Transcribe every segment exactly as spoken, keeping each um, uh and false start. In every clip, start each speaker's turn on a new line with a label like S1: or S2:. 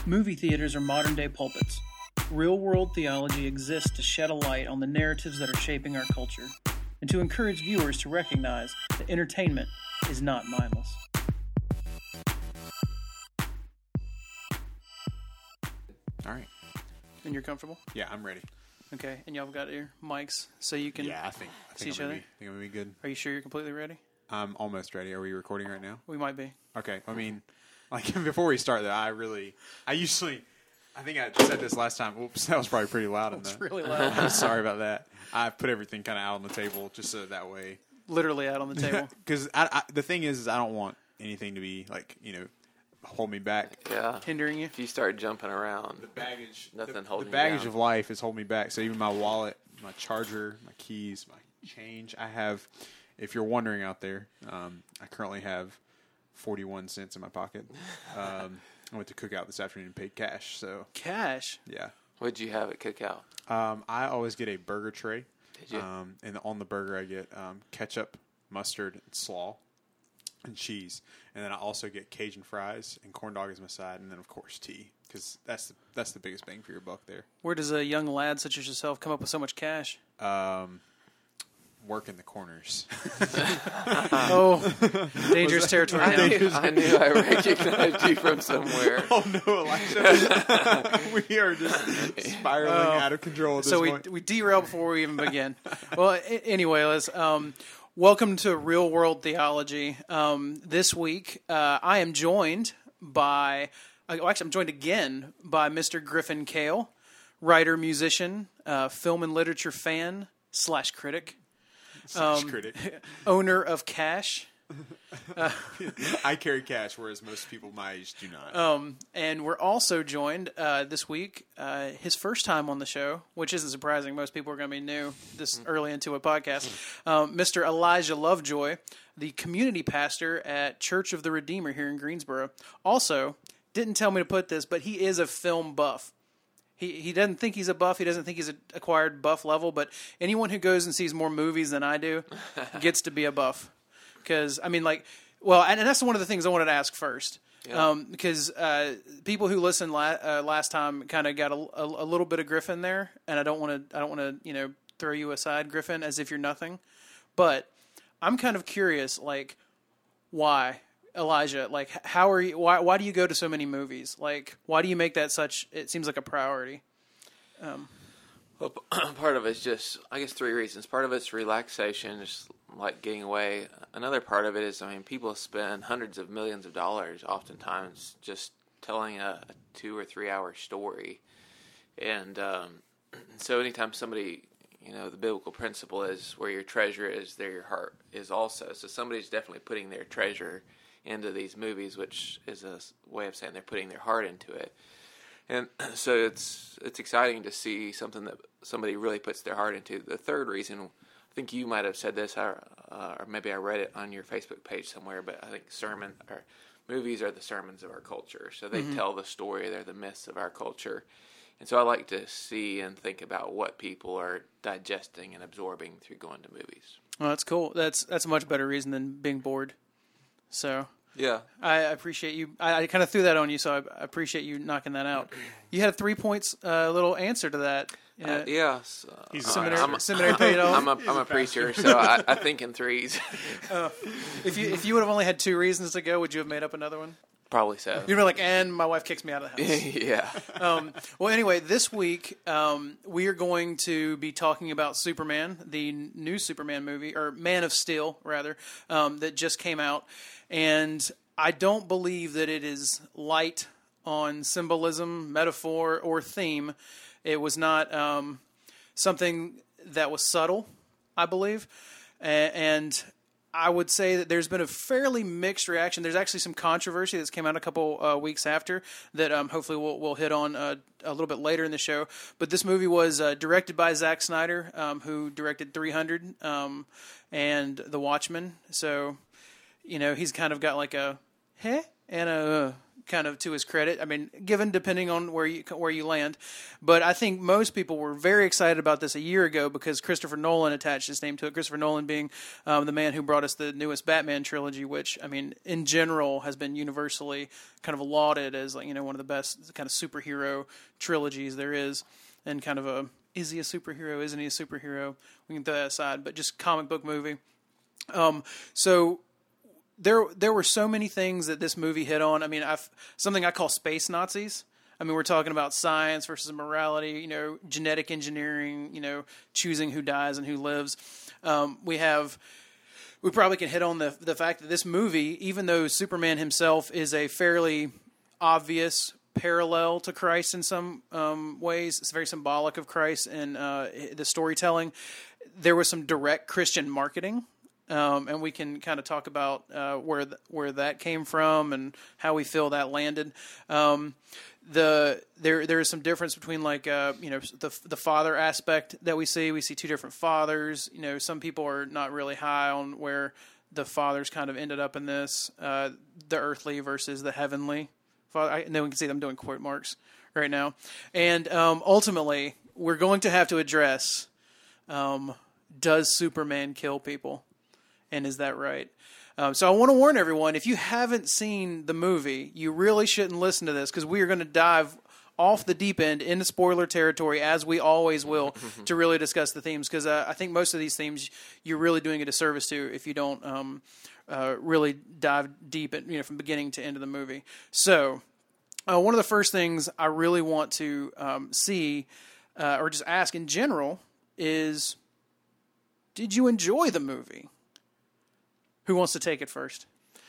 S1: Movie theaters are modern-day pulpits. Real-world theology exists to shed a light on the narratives that are shaping our culture, and to encourage viewers to recognize that entertainment is not mindless.
S2: All right.
S1: And you're comfortable?
S2: Yeah, I'm ready.
S1: Okay, and y'all got your mics so you can
S2: Yeah, I think, I
S1: see
S2: think
S1: each
S2: I'm
S1: other?
S2: gonna be, think I'm gonna be good.
S1: Are you sure you're completely ready?
S2: I'm almost ready. Are we recording right now?
S1: We might be.
S2: Okay. I mean, like before we start, that I really, I usually, I think I said this last time. Oops, that was probably pretty loud. In
S1: It's
S2: the,
S1: really loud.
S2: I'm sorry about that. I put everything kind of out on the table just so that way.
S1: Literally out on the table.
S2: Because I, I, the thing is, is, I don't want anything to be like, you know, hold me back.
S3: Yeah.
S1: Hindering you?
S3: If you start jumping around,
S2: The baggage,
S3: Nothing
S2: the,
S3: holding
S2: the
S3: you
S2: baggage
S3: down.
S2: of life is holding me back. So even my wallet, my charger, my keys, my change, I have. If you're wondering out there, um, I currently have forty-one cents in my pocket. Um, I went to Cookout this afternoon and paid cash. So
S1: Cash.
S2: yeah,
S3: what'd you have at Cookout?
S2: um, I always get a burger tray.
S3: Did you?
S2: Um, and on the burger, I get um, ketchup, mustard, and slaw, and cheese. And then I also get Cajun fries and corn dog as my side, and then of course tea, because that's the, that's the biggest bang for your buck there.
S1: Where does a young lad such as yourself come up with so much cash?
S2: Um, work in the corners.
S1: Oh, dangerous territory
S3: I
S1: now.
S3: knew, I knew I recognized you from somewhere.
S2: Oh no, Elijah! We are just spiraling
S1: Oh.
S2: out of control at this
S1: So we
S2: point.
S1: we derail before we even begin. Well, a- anyway, let's. Um, welcome to Real World Theology. Um, this week, uh, I am joined by. Uh, well, actually, I'm joined again by Mister Griffin Kale, writer, musician, uh, film and literature fan slash critic,
S2: Slash
S1: um,
S2: critic.
S1: owner of Cash.
S2: I carry cash, whereas most people my age do not.
S1: Um, and we're also joined uh, this week, uh, his first time on the show, which isn't surprising. Most people are going to be new this early into a podcast. Um, Mister Elijah Lovejoy, the community pastor at Church of the Redeemer here in Greensboro. Also, didn't tell me to put this, but he is a film buff. He he doesn't think he's a buff. He doesn't think he's a acquired buff level. But anyone who goes and sees more movies than I do gets to be a buff. Because, I mean, like, well, and, and that's one of the things I wanted to ask first.
S3: Yeah.
S1: Um, because uh, people who listened la- uh, last time kind of got a, a, a little bit of Griffin there, and I don't want to, I don't want to, you know, throw you aside, Griffin, as if you're nothing. But I'm kind of curious, like, why, Elijah? Like, how are you? Why? Why do you go to so many movies? Like, why do you make that such? It seems like a priority.
S3: Well, part of it's just, I guess, three reasons. Part of it's relaxation, just like getting away. Another part of it is, I mean, people spend hundreds of millions of dollars oftentimes just telling a, a two or three hour story. And um, so anytime somebody, you know, the biblical principle is where your treasure is, there your heart is also. So somebody's definitely putting their treasure into these movies, which is a way of saying they're putting their heart into it. And so it's it's exciting to see something that somebody really puts their heart into. The third reason, I think you might have said this, or, uh, or maybe I read it on your Facebook page somewhere, but I think sermon or movies are the sermons of our culture. So they tell the story; they're the myths of our culture. And so I like to see and think about what people are digesting and absorbing through going to movies.
S1: Well, that's cool. That's that's a much better reason than being bored. So.
S3: Yeah.
S1: I appreciate you. I, I kind of threw that on you, so I, I appreciate you knocking that out. You had a three points uh, little answer to that.
S3: Uh,
S1: Uh,
S3: yeah. So,
S2: He's
S3: uh,
S1: seminary,
S3: I'm,
S1: seminary paid off.
S3: I'm a, I'm a preacher, so I, I think in threes.
S1: If you if you would have only had two reasons to go, would you have made up another one?
S3: Probably so.
S1: You'd be like, and my wife kicks me out of the house.
S3: Yeah.
S1: um, well, anyway, this week um, we are going to be talking about Superman, the new Superman movie, or Man of Steel, rather, um, that just came out. And I don't believe that it is light on symbolism, metaphor, or theme. It was not um, something that was subtle, I believe. A- and I would say that there's been a fairly mixed reaction. There's actually some controversy that's came out a couple uh, weeks after that um, hopefully we'll, we'll hit on uh, a little bit later in the show. But this movie was uh, directed by Zack Snyder, um, who directed three hundred um, and The Watchmen. So, you know, he's kind of got like a heh and a uh, kind of to his credit. I mean, given depending on where you where you land, but I think most people were very excited about this a year ago because Christopher Nolan attached his name to it. Christopher Nolan being um, the man who brought us the newest Batman trilogy, which I mean, in general, has been universally kind of lauded as like you know one of the best kind of superhero trilogies there is, and kind of a is he a superhero? Isn't he a superhero? We can throw that aside, but just comic book movie. Um, so. There, there were so many things that this movie hit on. I mean, I've, something I call space Nazis. I mean, we're talking about science versus morality, you know, genetic engineering, you know, choosing who dies and who lives. Um, we have, we probably can hit on the the fact that this movie, even though Superman himself is a fairly obvious parallel to Christ in some um, ways, it's very symbolic of Christ and uh, the storytelling. There was some direct Christian marketing. Um, and we can kind of talk about uh, where th- where that came from and how we feel that landed. Um, the there there is some difference between like uh, you know the the father aspect that we see. We see two different fathers. You know, some people are not really high on where the fathers kind of ended up in this, uh, the earthly versus the heavenly father. I know we can see them doing quote marks right now, and um, ultimately we're going to have to address: um, does Superman kill people? And is that right? Um, so I want to warn everyone, if you haven't seen the movie, you really shouldn't listen to this because we are going to dive off the deep end into spoiler territory, as we always will, to really discuss the themes. Because uh, I think most of these themes you're really doing a disservice to if you don't um, uh, really dive deep in, you know, from beginning to end of the movie. So uh, one of the first things I really want to um, see uh, or just ask in general is, did you enjoy the movie? Who wants to take it first?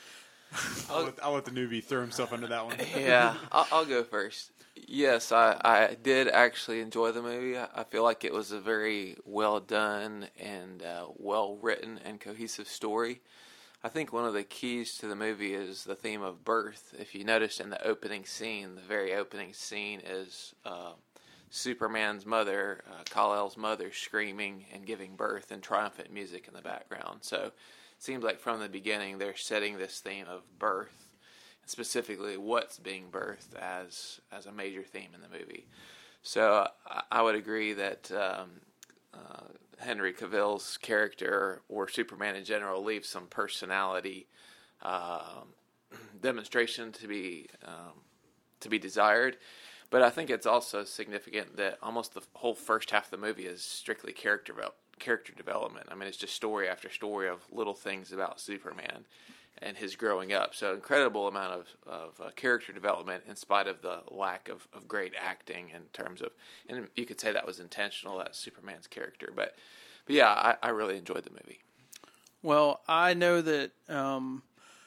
S2: I'll, let, I'll let the newbie throw himself under that one.
S3: Yeah, I'll, I'll go first. Yes, I, I did actually enjoy the movie. I feel like it was a very well done and uh, well written and cohesive story. I think one of the keys to the movie is the theme of birth. If you noticed in the opening scene, the very opening scene is uh, Superman's mother, uh, Kal-El's mother, screaming and giving birth and triumphant music in the background. So seems like from the beginning they're setting this theme of birth, specifically what's being birthed, as as a major theme in the movie. So I, I would agree that um, uh, Henry Cavill's character, or Superman in general, leaves some personality uh, demonstration to be um, to be desired. But I think it's also significant that almost the whole first half of the movie is strictly character development. character development. I mean, it's just story after story of little things about Superman and his growing up. So incredible amount of, of uh, character development in spite of the lack of, of great acting in terms of, and you could say that was intentional, that's Superman's character. But, but yeah, I, I really enjoyed the movie.
S1: Well, I know that um,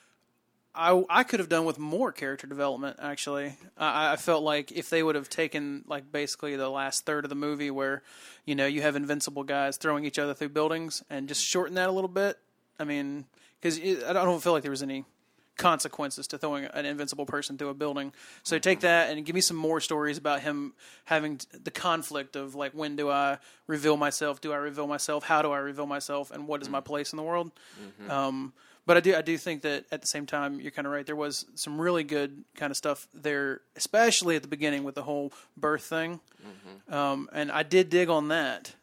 S1: I I could have done with more character development, actually. I, I felt like if they would have taken, like, basically the last third of the movie where, you know, you have invincible guys throwing each other through buildings and just shorten that a little bit. I mean, because I don't feel like there was any consequences to throwing an invincible person through a building. So take that and give me some more stories about him having the conflict of, like, when do I reveal myself? Do I reveal myself? How do I reveal myself? And what is my place in the world? Mm-hmm. Um, but I do I do think that at the same time, you're kind of right. There was some really good kind of stuff there, especially at the beginning with the whole birth thing. Mm-hmm. Um, and I did dig on that.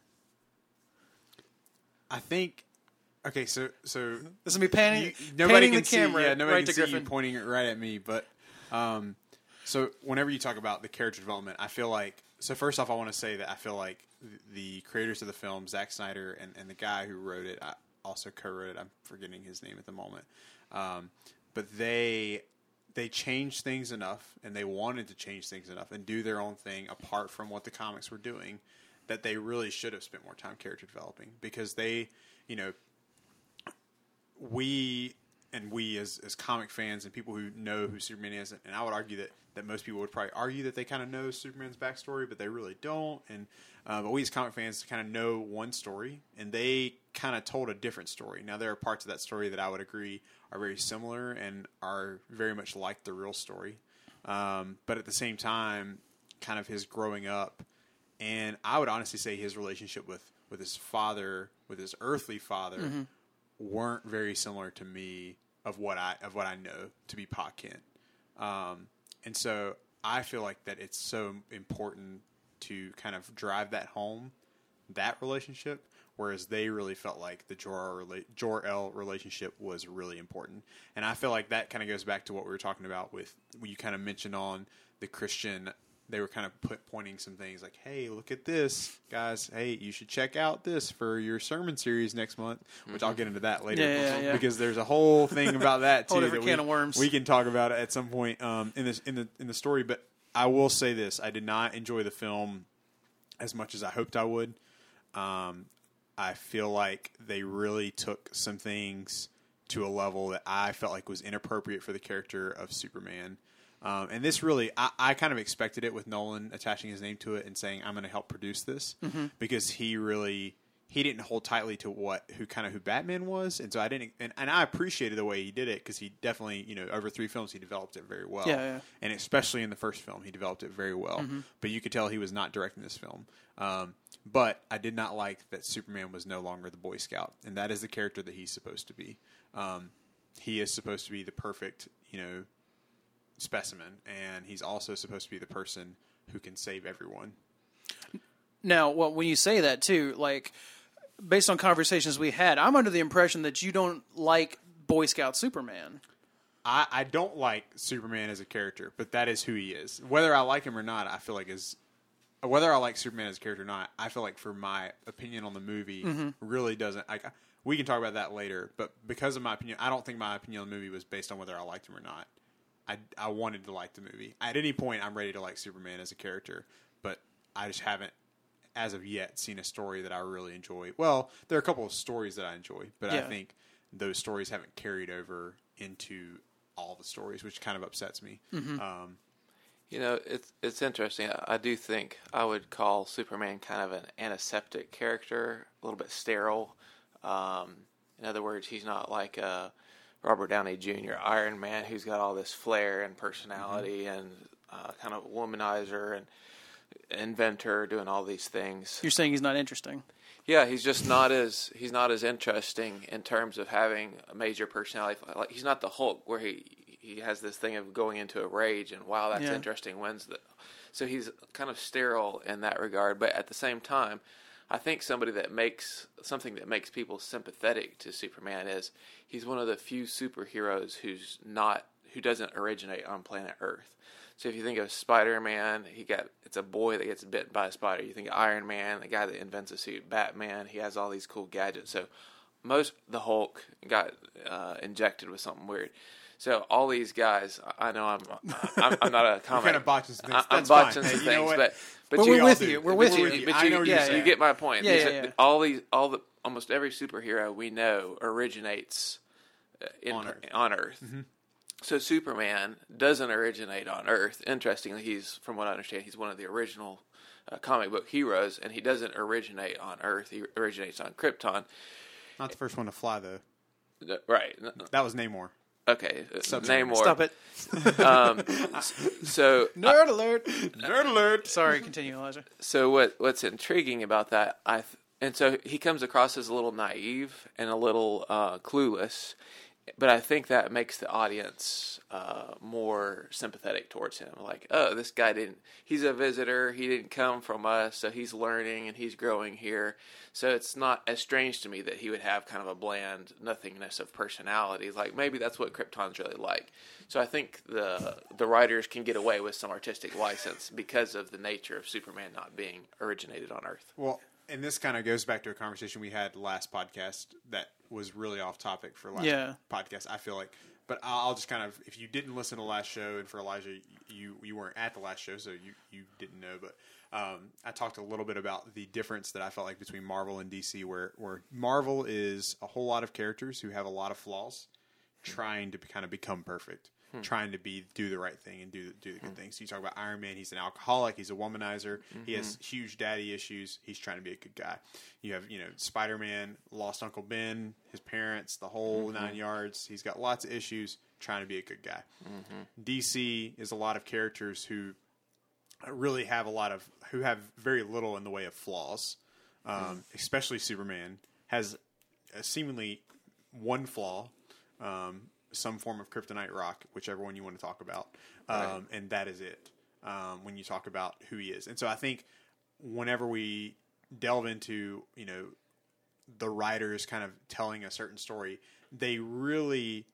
S2: I think... Okay, so so
S1: this is me panning,
S2: you, nobody
S1: panning
S2: can
S1: the camera
S2: see, yeah, nobody
S1: right
S2: can
S1: to
S2: see
S1: Griffin.
S2: you pointing it right at me. But um, so whenever you talk about the character development, I feel like so. First off, I want to say that I feel like the creators of the film, Zack Snyder, and, and the guy who wrote it, I also co-wrote it. I'm forgetting his name at the moment, um, but they they changed things enough, and they wanted to change things enough and do their own thing apart from what the comics were doing, that they really should have spent more time character developing, because they, you know. We and we as as comic fans and people who know who Superman is, and I would argue that, that most people would probably argue that they kind of know Superman's backstory, but they really don't. And uh, but we as comic fans kind of know one story, and they kind of told a different story. Now there are parts of that story that I would agree are very similar and are very much like the real story, um, but at the same time, kind of his growing up, and I would honestly say his relationship with with his father, with his earthly father. Mm-hmm. weren't very similar to me of what I of what I know to be Pa Kent. Um, and so I feel like that it's so important to kind of drive that home, that relationship, whereas they really felt like the Jor Jor-El relationship was really important. And I feel like that kind of goes back to what we were talking about with, when you kind of mentioned on the Christian, they were kind of put, pointing some things like, hey, look at this, guys. Hey, you should check out this for your sermon series next month, which mm-hmm. I'll get into that later.
S1: Yeah, yeah, yeah.
S2: Because there's a whole thing about that, too.
S1: Whole different
S2: that
S1: can
S2: we,
S1: of worms.
S2: We can talk about it at some point um, in, this, in, the, in the story. But I will say this. I did not enjoy the film as much as I hoped I would. Um, I feel like they really took some things to a level that I felt like was inappropriate for the character of Superman. Um, and this really, I, I kind of expected it with Nolan attaching his name to it and saying, I'm going to help produce this, mm-hmm. because he really, he didn't hold tightly to what, who kind of who Batman was. And so I didn't, and, and I appreciated the way he did it, because he definitely, you know, over three films, he developed it very well.
S1: Yeah, yeah.
S2: And especially in the first film, he developed it very well. Mm-hmm. But you could tell he was not directing this film. Um, but I did not like that Superman was no longer the Boy Scout. And that is the character that he's supposed to be. Um, he is supposed to be the perfect, you know, specimen, and he's also supposed to be the person who can save everyone.
S1: Now, well, when you say that too, like based on conversations we had, I'm under the impression that you don't like Boy Scout Superman.
S2: I, I don't like Superman as a character, but that is who he is. Whether I like him or not, I feel like is whether I like Superman as a character or not, I feel like for my opinion on the movie mm-hmm. really doesn't like. We can talk about that later, but because of my opinion, I don't think my opinion on the movie was based on whether I liked him or not. I, I wanted to like the movie. At any point, I'm ready to like Superman as a character, but I just haven't, as of yet, seen a story that I really enjoy. Well, there are a couple of stories that I enjoy, but yeah. I think those stories haven't carried over into all the stories, which kind of upsets me. Mm-hmm. Um,
S3: you know, it's it's interesting. I, I do think I would call Superman kind of an antiseptic character, a little bit sterile. Um, in other words, he's not like a Robert Downey Junior Iron Man, who's got all this flair and personality mm-hmm. and uh, kind of womanizer and inventor, doing all these things.
S1: You're saying he's not interesting?
S3: Yeah, he's just not as he's not as interesting in terms of having a major personality. Like he's not the Hulk, where he he has this thing of going into a rage and wow, that's yeah. interesting. When's the so he's kind of sterile in that regard, but at the same time, I think somebody that makes something that makes people sympathetic to Superman is he's one of the few superheroes who's not who doesn't originate on planet Earth. So if you think of Spider-Man, he got it's a boy that gets bitten by a spider. You think of Iron Man, the guy that invents a suit. Batman, he has all these cool gadgets. So most the Hulk got uh, injected with something weird. So all these guys, I know I'm I'm, I'm not a comic.
S2: You're kind of botching some things.
S3: I'm
S2: That's
S3: botching
S2: fine.
S3: some
S2: Hey,
S3: things,
S2: you know
S3: but but,
S1: but
S3: you,
S1: we're with you. We're with you.
S3: But
S2: I
S3: you,
S2: know what
S3: yeah,
S2: you're saying.
S3: you get my point.
S1: Yeah,
S3: These
S1: yeah,
S3: are,
S1: yeah.
S3: All these, all the, almost every superhero we know originates in,
S2: on Earth.
S3: On Earth. Mm-hmm. So Superman doesn't originate on Earth. Interestingly, he's, from what I understand, he's one of the original uh, comic book heroes, and he doesn't originate on Earth. He originates on Krypton.
S2: Not the first one to fly, though.
S3: Right.
S2: That was Namor.
S3: Okay,
S2: Stop
S3: Namor.
S1: Stop it.
S3: Um, so
S1: Nerd alert.
S2: Nerd alert.
S1: Sorry, continue, Elijah.
S3: So what what's intriguing about that, I th- and so he comes across as a little naive and a little uh, clueless, but I think that makes the audience uh, more sympathetic towards him. Like, oh, this guy didn't, he's a visitor, he didn't come from us, so he's learning and he's growing here. So it's not as strange to me that he would have kind of a bland nothingness of personality. Like, maybe that's what Krypton's really like. So I think the the writers can get away with some artistic license because of the nature of Superman not being originated on Earth.
S2: Well, and this kind of goes back to a conversation we had last podcast that was really off topic for last
S1: yeah.
S2: podcast, I feel like. But I'll just kind of, if you didn't listen to the last show, and for Elijah, you you weren't at the last show, so you, you didn't know, but um, I talked a little bit about the difference that I felt like between Marvel and D C, where, where Marvel is a whole lot of characters who have a lot of flaws, trying to kind of become perfect. Hmm. Trying to be do the right thing and do do the good hmm. things. So you talk about Iron Man. He's an alcoholic. He's a womanizer. Mm-hmm. He has huge daddy issues. He's trying to be a good guy. You have you know Spider-Man lost Uncle Ben, his parents, the whole mm-hmm. nine yards. He's got lots of issues. Trying to be a good guy. Mm-hmm. D C is a lot of characters who really have a lot of who have very little in the way of flaws. Um, mm. Especially Superman has a seemingly one flaw. Um, some form of kryptonite rock, whichever one you want to talk about, um,
S3: Right.
S2: and that is it. Um, when you talk about who he is, and so I think whenever we delve into, you know, the writers kind of telling a certain story, they really,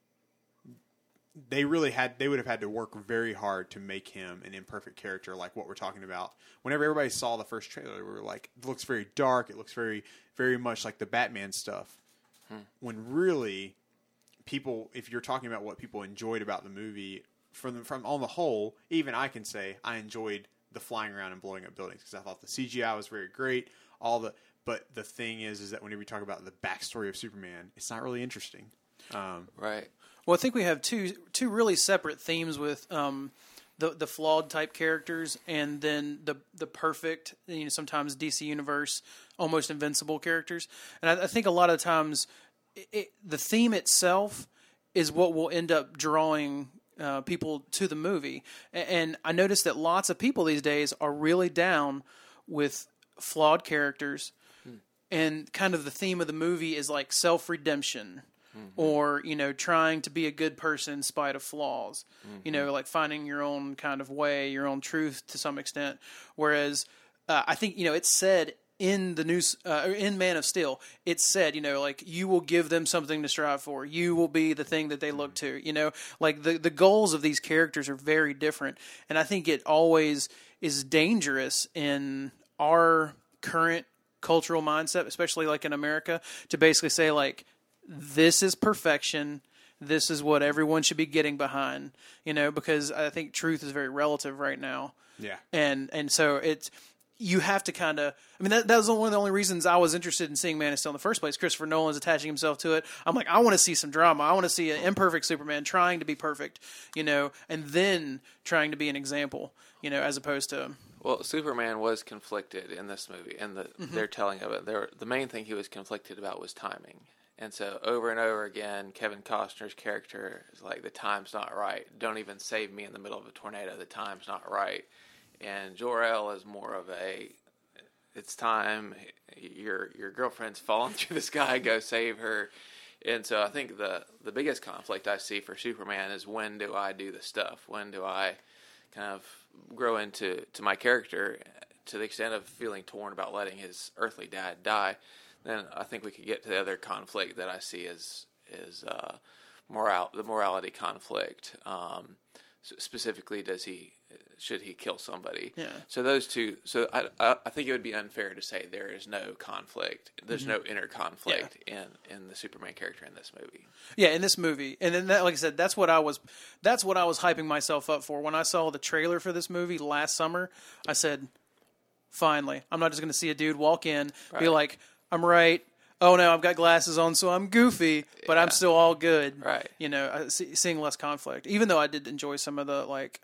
S2: they really had, they would have had to work very hard to make him an imperfect character like what we're talking about. Whenever everybody saw the first trailer, we were like, it looks very dark. It looks very, very much like the Batman stuff. Hmm. When really, people, if you're talking about what people enjoyed about the movie, from from on the whole, even I can say I enjoyed the flying around and blowing up buildings because I thought the C G I was very great. All the, but the thing is, is that whenever we talk about the backstory of Superman, it's not really interesting. Um,
S3: Right.
S1: Well, I think we have two two really separate themes with um, the the flawed type characters, and then the the perfect, you know, sometimes D C Universe almost invincible characters. And I, I think a lot of times it, it, the theme itself is what will end up drawing uh, people to the movie. And, and I noticed that lots of people these days are really down with flawed characters, hmm. and kind of the theme of the movie is like self redemption. Mm-hmm. Or, you know, trying to be a good person in spite of flaws. Mm-hmm. You know, like finding your own kind of way, your own truth to some extent. Whereas, uh, I think, you know, it's said in the news, uh, in Man of Steel, it's said, you know, like, you will give them something to strive for. You will be the thing that they look to. You know, like the, the goals of these characters are very different. And I think it always is dangerous in our current cultural mindset, especially like in America, to basically say, like, this is perfection. This is what everyone should be getting behind, you know, because I think truth is very relative right now.
S2: Yeah.
S1: And and so it's, you have to kind of, I mean, that, that was one of the only reasons I was interested in seeing Man of Steel in the first place. Christopher Nolan's attaching himself to it. I'm like, I want to see some drama. I want to see an imperfect Superman trying to be perfect, you know, and then trying to be an example, you know, as opposed to...
S3: Well, Superman was conflicted in this movie, and the, mm-hmm. their telling of it. There, the main thing he was conflicted about was timing. And so over and over again, Kevin Costner's character is like, the time's not right. Don't even save me in the middle of a tornado. The time's not right. And Jor-El is more of a, it's time. Your your girlfriend's falling through the sky. Go save her. And so I think the, the biggest conflict I see for Superman is, when do I do the stuff? When do I kind of grow into to my character to the extent of feeling torn about letting his earthly dad die? Then I think we could get to the other conflict that I see as is uh, moral the morality conflict. Um, specifically, does he should he kill somebody?
S1: Yeah.
S3: So those two. So I I, I think it would be unfair to say there is no conflict. There's mm-hmm. no inner conflict yeah. in in the Superman character in this movie.
S1: Yeah, in this movie, and then that, like I said, that's what I was that's what I was hyping myself up for when I saw the trailer for this movie last summer. I said, finally, I'm not just going to see a dude walk in, right. be like, I'm right. Oh no, I've got glasses on, so I'm goofy, but yeah. I'm still all good.
S3: Right.
S1: You know, uh, see, seeing less conflict. Even though I did enjoy some of the, like,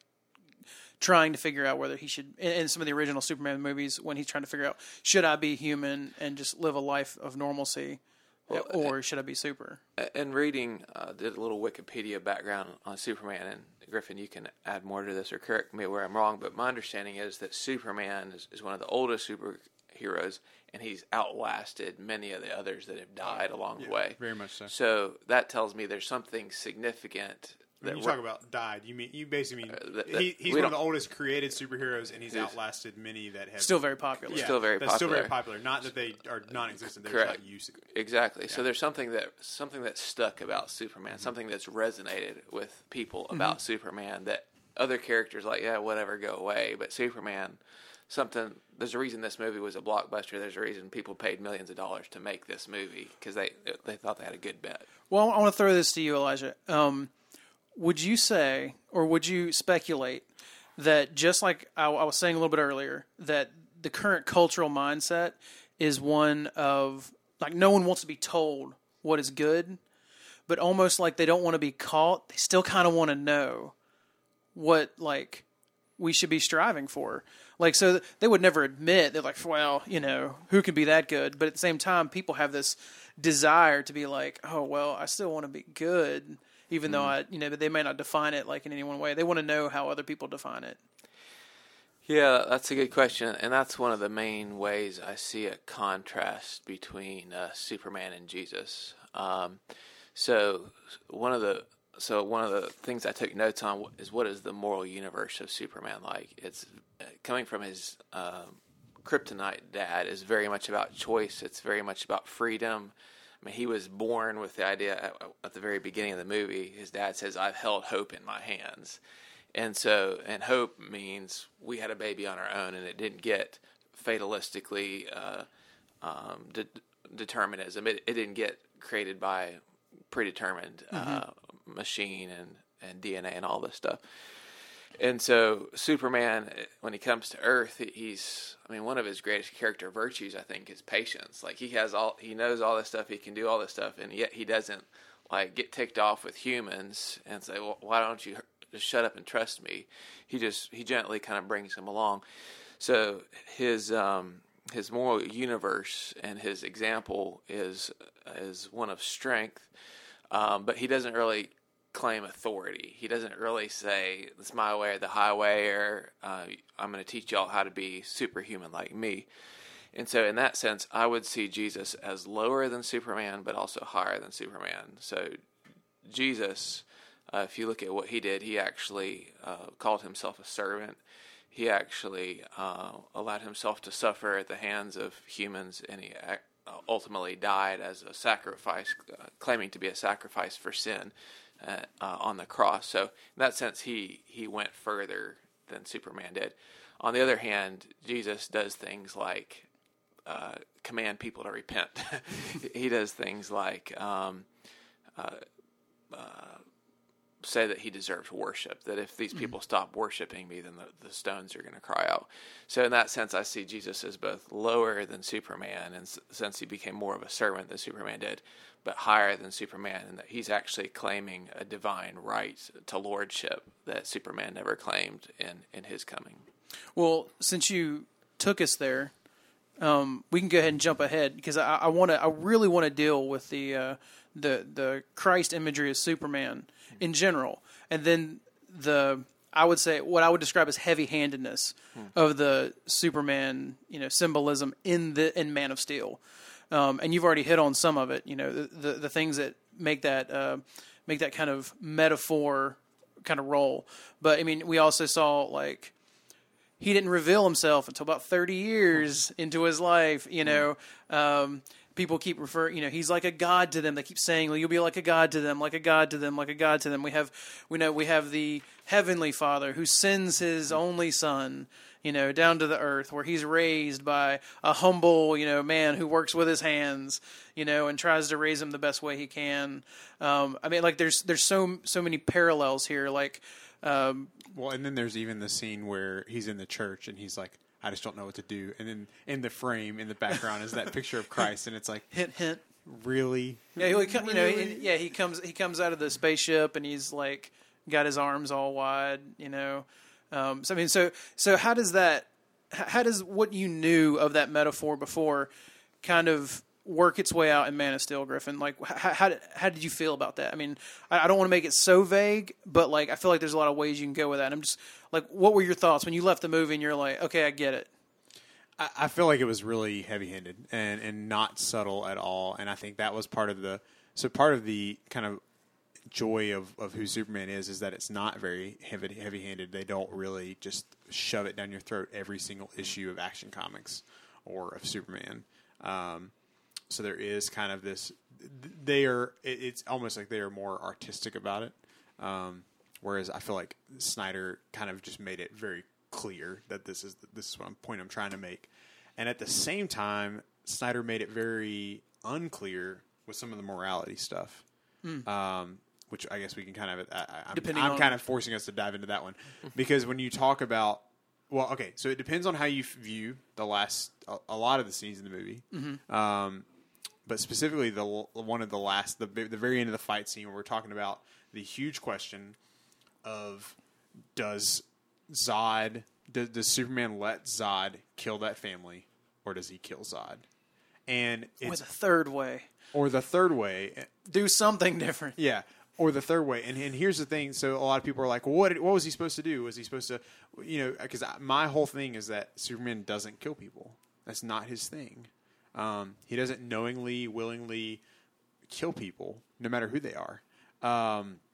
S1: trying to figure out whether he should, in, in some of the original Superman movies, when he's trying to figure out, should I be human and just live a life of normalcy, well, or should I be super?
S3: And reading, uh, did a little Wikipedia background on Superman, and Griffin, you can add more to this or correct me where I'm wrong, but my understanding is that Superman is, is one of the oldest superheroes, and he's outlasted many of the others that have died along
S2: yeah,
S3: the way.
S2: Very much so.
S3: So that tells me there's something significant.
S2: When you talk about died, you mean you basically mean uh, that, that he, he's one of the oldest created superheroes, and he's outlasted many that have
S1: still very popular.
S3: Yeah, still very
S2: that's
S3: popular.
S2: Still very popular. Not that they are non-existent; they're
S3: Correct.
S2: just not used.
S3: Exactly.
S2: Yeah.
S3: So there's something that something that's stuck about Superman, mm-hmm. something that's resonated with people about mm-hmm. Superman that other characters like, yeah, whatever, go away. But Superman, something. There's a reason this movie was a blockbuster. There's a reason people paid millions of dollars to make this movie, because they they thought they had a good bet.
S1: Well, I want to throw this to you, Elijah. Um, would you say, or would you speculate, that just like I, I was saying a little bit earlier, that the current cultural mindset is one of, like, no one wants to be told what is good, but almost like they don't want to be caught. They still kind of want to know what, like, we should be striving for. Like, so they would never admit, they're like, well, you know, who could be that good? But at the same time, people have this desire to be like, oh, well, I still want to be good, even mm. though I, you know, but they may not define it like in any one way. They want to know how other people define it.
S3: Yeah, that's a good question. And that's one of the main ways I see a contrast between uh, Superman and Jesus. Um, so one of the so one of the things I took notes on is what is the moral universe of Superman like? It's uh, coming from his uh, kryptonite dad is very much about choice. It's very much about freedom. I mean, he was born with the idea at, at the very beginning of the movie. His dad says, "I've held hope in my hands," and so and hope means we had a baby on our own, and it didn't get fatalistically uh, um, de- determinism. It, it didn't get created by predetermined uh, mm-hmm. machine and, and D N A and all this stuff. And so Superman, when he comes to Earth, he's, I mean, one of his greatest character virtues, I think, is patience. Like, he has all, he knows all this stuff, he can do all this stuff, and yet he doesn't, like, get ticked off with humans and say, well, why don't you just shut up and trust me? He just, he gently kind of brings him along. So his, um, his moral universe and his example is, is one of strength, um, but he doesn't really claim authority. He doesn't really say, it's my way or the highway, or uh, I'm going to teach y'all how to be superhuman like me. And so in that sense, I would see Jesus as lower than Superman, but also higher than Superman. So Jesus, uh, if you look at what he did, he actually uh, called himself a servant. He actually uh, allowed himself to suffer at the hands of humans, and he ultimately died as a sacrifice, uh, claiming to be a sacrifice for sin. Uh, uh, on the cross. So in that sense, he, he went further than Superman did. On the other hand, Jesus does things like uh, command people to repent. He does things like um, uh, uh, say that he deserves worship, that if these people mm-hmm. stop worshiping me, then the, the stones are going to cry out. So in that sense, I see Jesus as both lower than Superman, and since he became more of a servant than Superman did, but higher than Superman, and that he's actually claiming a divine right to lordship that Superman never claimed in, in his coming.
S1: Well, since you took us there, um, we can go ahead and jump ahead, because I, I want to. I really want to deal with the uh, the the Christ imagery of Superman in general, and then the I would say what I would describe as heavy-handedness hmm. of the Superman, you know, symbolism in the in Man of Steel. Um, and you've already hit on some of it, you know, the the, the things that make that uh, make that kind of metaphor kind of roll. But I mean, we also saw, like, he didn't reveal himself until about thirty years into his life. You know, um, people keep referring, you know, he's like a god to them. They keep saying, well, you'll be like a god to them, like a god to them, like a god to them. We have, we know, we have the Heavenly Father who sends his only Son, you know, down to the earth, where he's raised by a humble, you know, man who works with his hands, you know, and tries to raise him the best way he can. Um, I mean, like, there's there's so so many parallels here. Like, um,
S2: well, and then there's even the scene where he's in the church and he's like, I just don't know what to do. And then in the frame, in the background, is that picture of Christ, and it's like,
S1: hint, hint.
S2: Really?
S1: Yeah, he, you know, he, yeah, he comes he comes out of the spaceship and he's like got his arms all wide, you know. Um, so I mean, so so how does that, how does what you knew of that metaphor before kind of work its way out in Man of Steel, Griffin? Like, how how did, how did you feel about that? I mean, I, I don't want to make it so vague, but like, I feel like there's a lot of ways you can go with that. And I'm just like, what were your thoughts when you left the movie and you're like, okay, I get it?
S2: I, I feel like it was really heavy-handed and and not subtle at all, and I think that was part of the so part of the kind of joy of, of who Superman is is that it's not very heavy heavy-handed. They don't really just shove it down your throat every single issue of Action Comics or of Superman. Um, so there is kind of this. They are. It's almost like they are more artistic about it. Um, whereas I feel like Snyder kind of just made it very clear that this is this is what point I'm trying to make, and at the same time, Snyder made it very unclear with some of the morality stuff. Mm. Um, which I guess we can kind of, I, I'm, I'm kind of forcing us to dive into that one. Because when you talk about, well, okay, so it depends on how you view the last, a, a lot of the scenes in the movie. Mm-hmm. Um, but specifically the one of the last, the, the very end of the fight scene where we're talking about the huge question of does Zod, does, does Superman let Zod kill that family, or does he kill Zod? And it's,
S1: or the third way.
S2: Or the third way.
S1: Do something different.
S2: Yeah. Or the third way, and and here's the thing. So a lot of people are like, "Well, what what was he supposed to do? Was he supposed to, you know?" Because my whole thing is that Superman doesn't kill people. That's not his thing. Um, he doesn't knowingly, willingly kill people, no matter who they are. Um,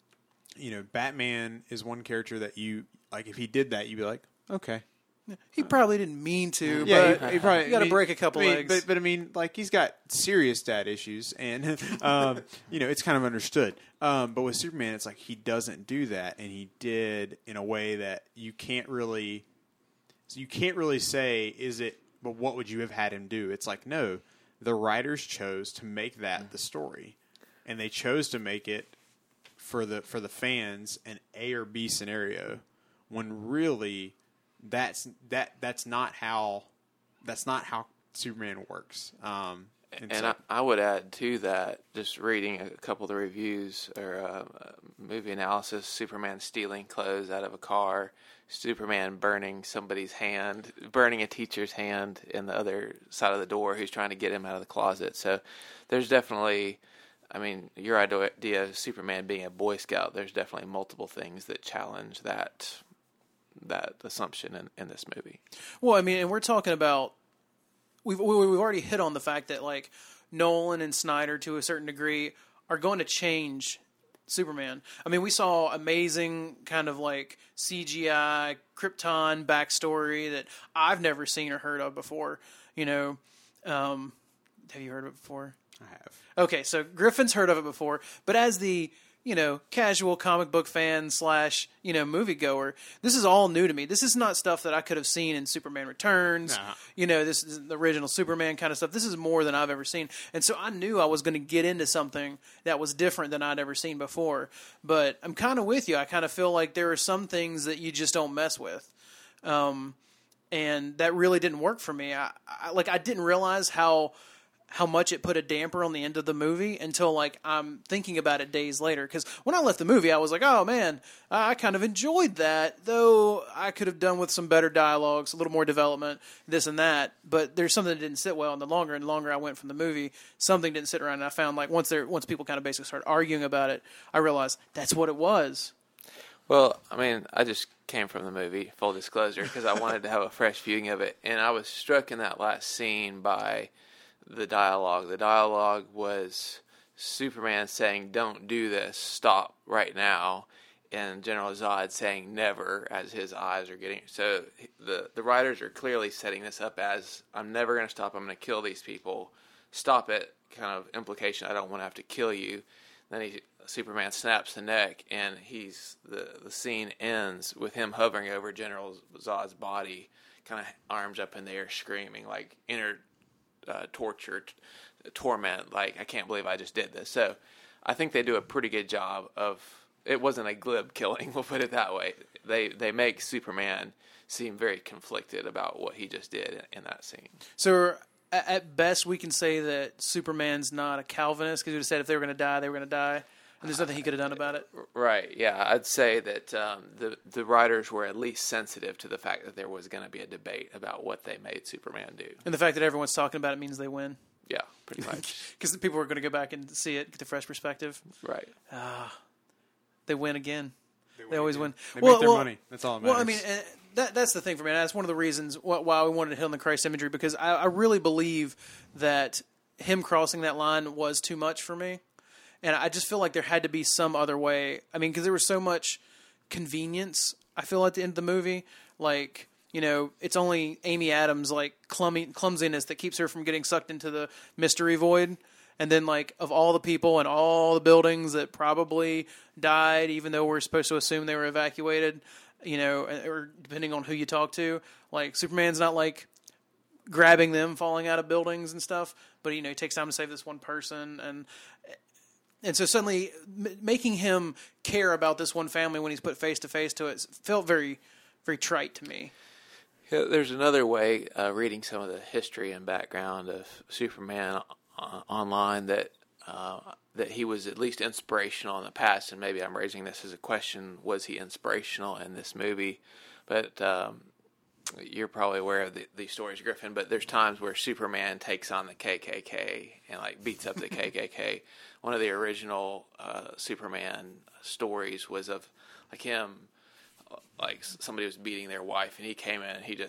S2: you know, Batman is one character that you like. If he did that, you'd be like, okay.
S1: He probably didn't mean to,
S2: Yeah,
S1: but
S2: he, he probably
S1: you got to
S2: I mean-
S1: break a couple
S2: I mean,
S1: legs.
S2: But, but I mean, like he's got serious dad issues, and um, you know it's kind of understood. Um, but with Superman, it's like he doesn't do that, and he did in a way that you can't really, so you can't really say, is it? But what would you have had him do? It's like no, the writers chose to make that the story, and they chose to make it for the for the fans an A or B scenario, when really. That's that. That's not how. That's not how Superman works. Um, and
S3: And
S2: so,
S3: I, I would add to that, just reading a couple of the reviews or uh, movie analysis: Superman stealing clothes out of a car, Superman burning somebody's hand, burning a teacher's hand in the other side of the door who's trying to get him out of the closet. So there's definitely, I mean, your idea of Superman being a Boy Scout, there's definitely multiple things that challenge that. that assumption in, in this movie.
S1: Well, I mean, and we're talking about we've we- we've already hit on the fact that like Nolan and Snyder to a certain degree are going to change Superman. I mean, we saw amazing kind of like C G I Krypton backstory that I've never seen or heard of before. You know, um, have you heard of it before?
S2: I have.
S1: Okay, so Griffin's heard of it before, but as the you know, casual comic book fan slash, you know, moviegoer, this is all new to me. This is not stuff that I could have seen in Superman Returns.
S2: Nah.
S1: You know, this is the original Superman kind of stuff. This is more than I've ever seen. And so I knew I was going to get into something that was different than I'd ever seen before. But I'm kind of with you. I kind of feel like there are some things that you just don't mess with. Um, and that really didn't work for me. I, I like I didn't realize how how much it put a damper on the end of the movie until like I'm thinking about it days later. Because when I left the movie, I was like, oh man, I kind of enjoyed that, though I could have done with some better dialogues, a little more development, this and that. But there's something that didn't sit well, and the longer and longer I went from the movie, something didn't sit around. And I found like once there once people kind of basically started arguing about it, I realized that's what it was.
S3: Well, I mean, I just came from the movie, full disclosure, because I wanted to have a fresh viewing of it. And I was struck in that last scene by the dialogue. The dialogue was Superman saying, don't do this, stop right now, and General Zod saying never as his eyes are getting... So the, the writers are clearly setting this up as, I'm never going to stop, I'm going to kill these people. Stop it, kind of implication, I don't want to have to kill you. Then he, Superman snaps the neck, and he's the, the scene ends with him hovering over General Zod's body, kind of arms up in the air, screaming, like inner uh, torture, t- torment, like, I can't believe I just did this. So I think they do a pretty good job of, it wasn't a glib killing, we'll put it that way. They they make Superman seem very conflicted about what he just did in, in that scene.
S1: So a- at best, we can say that Superman's not a Calvinist, because he would have said if they were going to die, they were going to die, and there's nothing he could have done about it.
S3: Right, yeah. I'd say that um, the, the writers were at least sensitive to the fact that there was going to be a debate about what they made Superman do.
S1: And the fact that everyone's talking about it means they win.
S3: Yeah, pretty much.
S1: Because people are going to go back and see it, get a fresh perspective.
S3: Right.
S1: They win again. They,
S2: win
S1: always
S2: again.
S1: win.
S2: They make their money. That's all that
S1: Well, I
S2: matters.
S1: mean, uh, that that's the thing for me. And that's one of the reasons why, why we wanted to hit on the Christ imagery, because I, I really believe that him crossing that line was too much for me. And I just feel like there had to be some other way. I mean, because there was so much convenience, I feel, at the end of the movie. Like, you know, it's only Amy Adams' like clummy, clumsiness that keeps her from getting sucked into the mystery void. And then, like, of all the people and all the buildings that probably died, even though we're supposed to assume they were evacuated, you know, or depending on who you talk to, like, Superman's not, like, grabbing them falling out of buildings and stuff, but, you know, he takes time to save this one person. And and so suddenly m- making him care about this one family when he's put face to face to it felt very, very trite to me.
S3: Yeah, there's another way, uh, reading some of the history and background of Superman uh, online, that uh, that he was at least inspirational in the past, and maybe I'm raising this as a question, was he inspirational in this movie? But um, you're probably aware of the, these stories, Griffin, but there's times where Superman takes on the K K K and like beats up the K K K. One of the original uh, Superman stories was of like him, like somebody was beating their wife, and he came in and he just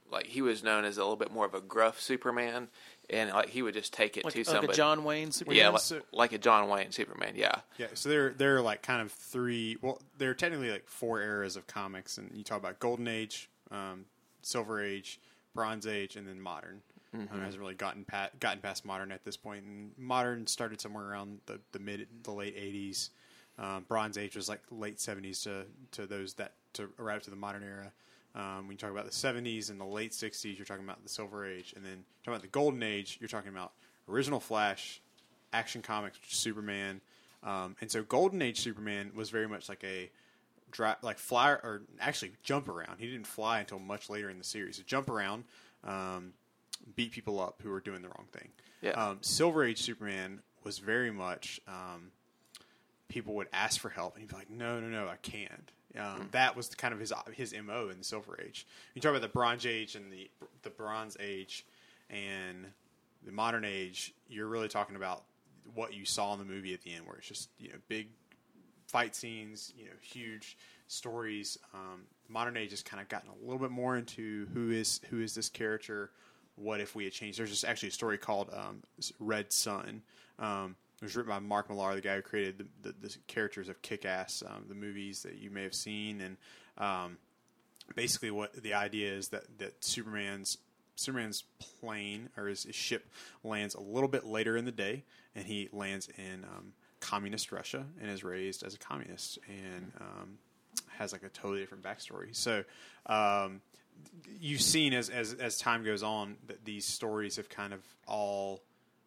S3: like he was known as a little bit more of a gruff Superman, and like he would just take it
S1: Like,
S3: to
S1: like
S3: somebody.
S1: a John Wayne Superman.
S3: yeah, like,
S2: so-
S3: like a John Wayne Superman. Yeah,
S2: Yeah, so there there are like kind of three. Well, there are technically like four eras of comics, and you talk about Golden Age, um, Silver Age, Bronze Age, and then Modern.
S3: Mm-hmm.
S2: Um, hasn't really gotten pat, gotten past Modern at this point. And Modern started somewhere around the, the mid the late eighties. Um, Bronze Age was like late seventies to to those that to arrive to the Modern era. Um, when you talk about the seventies and the late sixties, you're talking about the Silver Age, and then talking about the Golden Age, you're talking about original Flash, Action Comics, Superman, um, and so Golden Age Superman was very much like a dra- like fly or actually jump around. He didn't fly until much later in the series. So jump around, um, beat people up who were doing the wrong thing.
S3: Yeah.
S2: Um, Silver Age Superman was very much um, people would ask for help, and he'd be like, "No, no, no, I can't." Um,
S3: Mm.
S2: That was kind of his his M O in the Silver Age. You talk about the Bronze Age and the the Bronze Age and the Modern Age. You're really talking about what you saw in the movie at the end, where it's just you know big fight scenes, you know, huge stories. Um, Modern Age has kind of gotten a little bit more into who is who is this character. What if we had changed? There's just actually a story called um, Red Sun. Um, it was written by Mark Millar, the guy who created the, the, the characters of Kick-Ass, um, the movies that you may have seen. And um, basically what the idea is that, that Superman's Superman's plane or his, his ship lands a little bit later in the day, and he lands in um, communist Russia and is raised as a communist and um, has like a totally different backstory. So um, you've seen as, as as time goes on that these stories have kind of all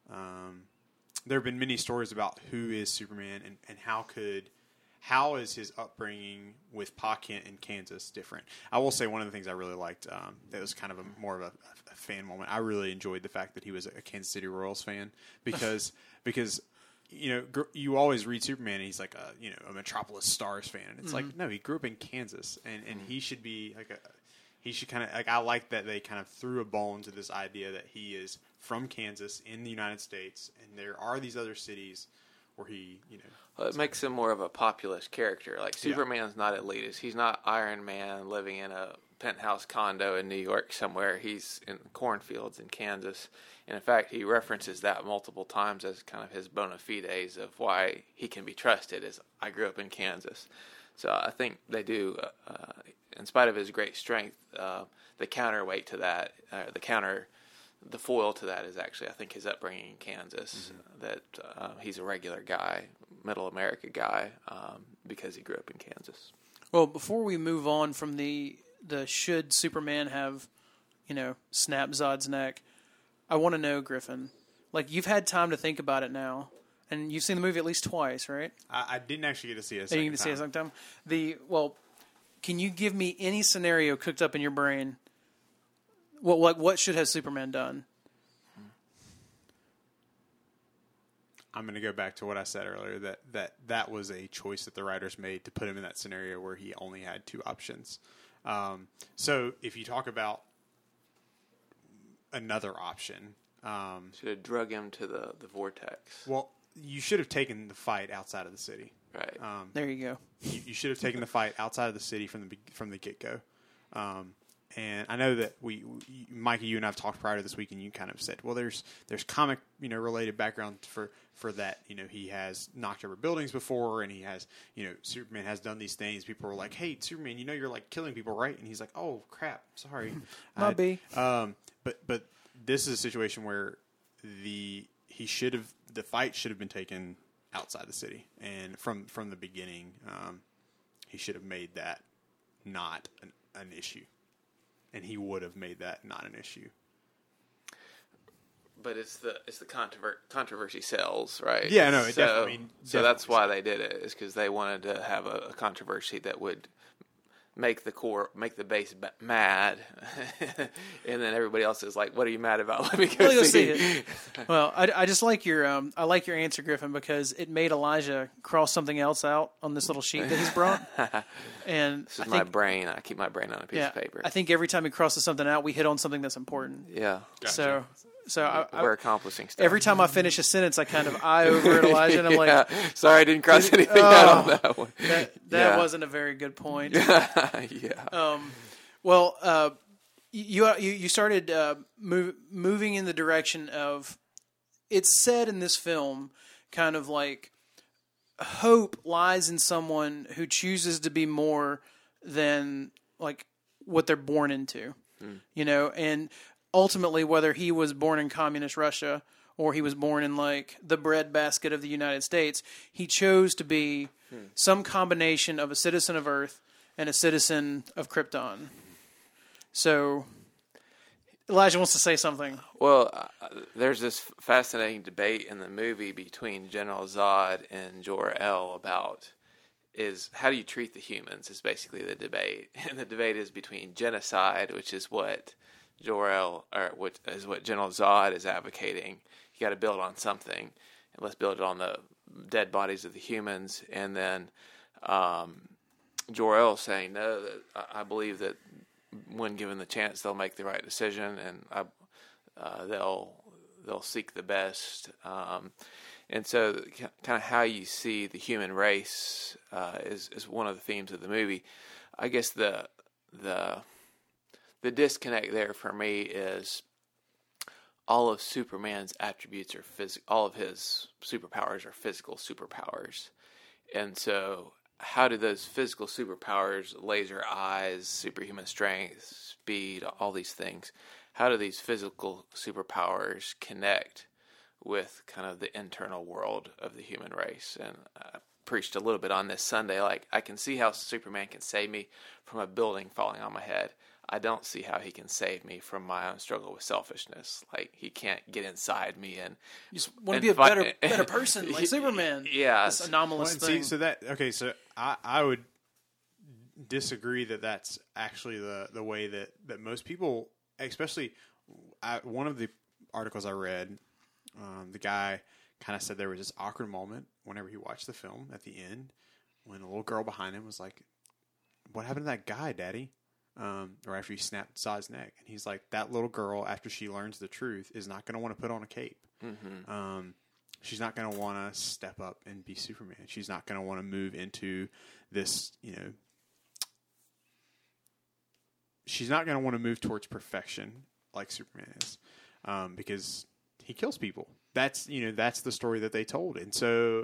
S2: um, there have been many stories about who is Superman and, and how could how is his upbringing with Pa Kent in Kansas different. I will say one of the things I really liked um, that was kind of a more of a, a fan moment. I really enjoyed the fact that he was a Kansas City Royals fan because because you know gr- you always read Superman and he's like a you know a Metropolis Stars fan, and it's mm-hmm. like no, he grew up in Kansas and, and he should be like a He should kind of like. I like that they kind of threw a bone to this idea that he is from Kansas in the United States, and there are these other cities where he, you know,
S3: well, it makes him more of a populist character. Like Superman's yeah. not elitist. He's not Iron Man living in a penthouse condo in New York somewhere. He's in cornfields in Kansas, and in fact, he references that multiple times as kind of his bona fides of why he can be trusted. Is I grew up in Kansas, so I think they do. Uh, In spite of his great strength, uh, the counterweight to that, uh, the counter, the foil to that is actually, I think, his upbringing in Kansas. Mm-hmm. That uh, he's a regular guy, middle America guy, um, because he grew up in Kansas.
S1: Well, before we move on from the the should Superman have, you know, snap Zod's neck, I want to know, Griffin, like you've had time to think about it now. And you've seen the movie at least twice, right?
S2: I, I didn't actually get to see it a
S1: oh,
S2: second
S1: you didn't
S2: time.
S1: see it a second time? The, well... Can you give me any scenario cooked up in your brain? What like what should have Superman done?
S2: I'm going to go back to what I said earlier that, that that was a choice that the writers made to put him in that scenario where he only had two options. Um, so if you talk about another option, um,
S3: should have drug him to the, the vortex.
S2: Well, you should have taken the fight outside of the city.
S3: Right.
S2: Um,
S1: there you go.
S2: You, you should have taken the fight outside of the city from the from the get go. Um, and I know that we, we, Mikey, you and I have talked prior to this week, and you kind of said, well, there's there's comic you know related background for, for that. You know, he has knocked over buildings before, and he has you know Superman has done these things. People were like, hey, Superman, you know you're like killing people, right? And he's like, oh crap, sorry,
S1: my B.
S2: Um, but but this is a situation where the he should have the fight should have been taken outside the city, and from from the beginning, um, he should have made that not an, an issue, and he would have made that not an issue.
S3: But it's the it's the controver- controversy sells, right?
S2: Yeah, no, it
S3: so,
S2: definitely. definitely
S3: so that's why they did it, is because they wanted to have a, a controversy that would make the core, make the base b- mad, and then everybody else is like, "What are you mad about? Let me go,
S1: Let me go
S3: see.
S1: see it." Well, I, I just like your um, I like your answer, Griffin, because it made Elijah cross something else out on this little sheet that he's brought. And
S3: this is
S1: I
S3: my
S1: think,
S3: brain. I keep my brain on a piece
S1: yeah,
S3: of paper.
S1: I think every time he crosses something out, we hit on something that's important.
S3: Yeah.
S2: Gotcha.
S1: So, so I,
S3: we're
S1: I,
S3: accomplishing stuff.
S1: every time I finish a sentence, I kind of eye over at Elijah, and I'm
S3: yeah.
S1: like,
S3: "Sorry, I didn't cross anything
S1: oh,
S3: out on that one."
S1: That, that
S3: yeah.
S1: wasn't a very good point.
S3: yeah.
S1: Um, well, uh, you you you started uh, move, moving in the direction of, it's said in this film, kind of like hope lies in someone who chooses to be more than like what they're born into, hmm. you know, and ultimately whether he was born in communist Russia or he was born in like the breadbasket of the United States, he chose to be hmm. some combination of a citizen of Earth and a citizen of Krypton. So Elijah wants to say something.
S3: Well, uh, there's this fascinating debate in the movie between General Zod and Jor-El about is how do you treat the humans is basically the debate. And the debate is between genocide, which is what Jor-El, or what is what General Zod is advocating. You got to build on something, and let's build it on the dead bodies of the humans. And then um, Jor-El saying, no, that I believe that when given the chance, they'll make the right decision, and I, uh, they'll they'll seek the best. Um, and so, kind of how you see the human race uh, is is one of the themes of the movie. I guess the the the disconnect there for me is all of Superman's attributes are phys- all of his superpowers are physical superpowers, and so how do those physical superpowers, laser eyes, superhuman strength, speed, all these things, how do these physical superpowers connect with kind of the internal world of the human race? And I preached a little bit on this Sunday, like I can see how Superman can save me from a building falling on my head. I don't see how he can save me from my own struggle with selfishness. Like, he can't get inside me and
S1: you just want to be a fight, better better person, like Superman.
S3: Yeah,
S1: this anomalous
S2: well,
S1: thing.
S2: See, so that okay, so I, I would disagree that that's actually the, the way that, that most people, especially I, one of the articles I read, um, the guy kind of said there was this awkward moment whenever he watched the film at the end when a little girl behind him was like, "What happened to that guy, Daddy?" Um, or after he snapped Zod's neck. And he's like, that little girl, after she learns the truth, is not going to want to put on a cape. Mm-hmm. Um, she's not going to want to step up and be Superman. She's not going to want to move into this, you know, she's not going to want to move towards perfection like Superman is, um, because he kills people. That's, you know, that's the story that they told. And so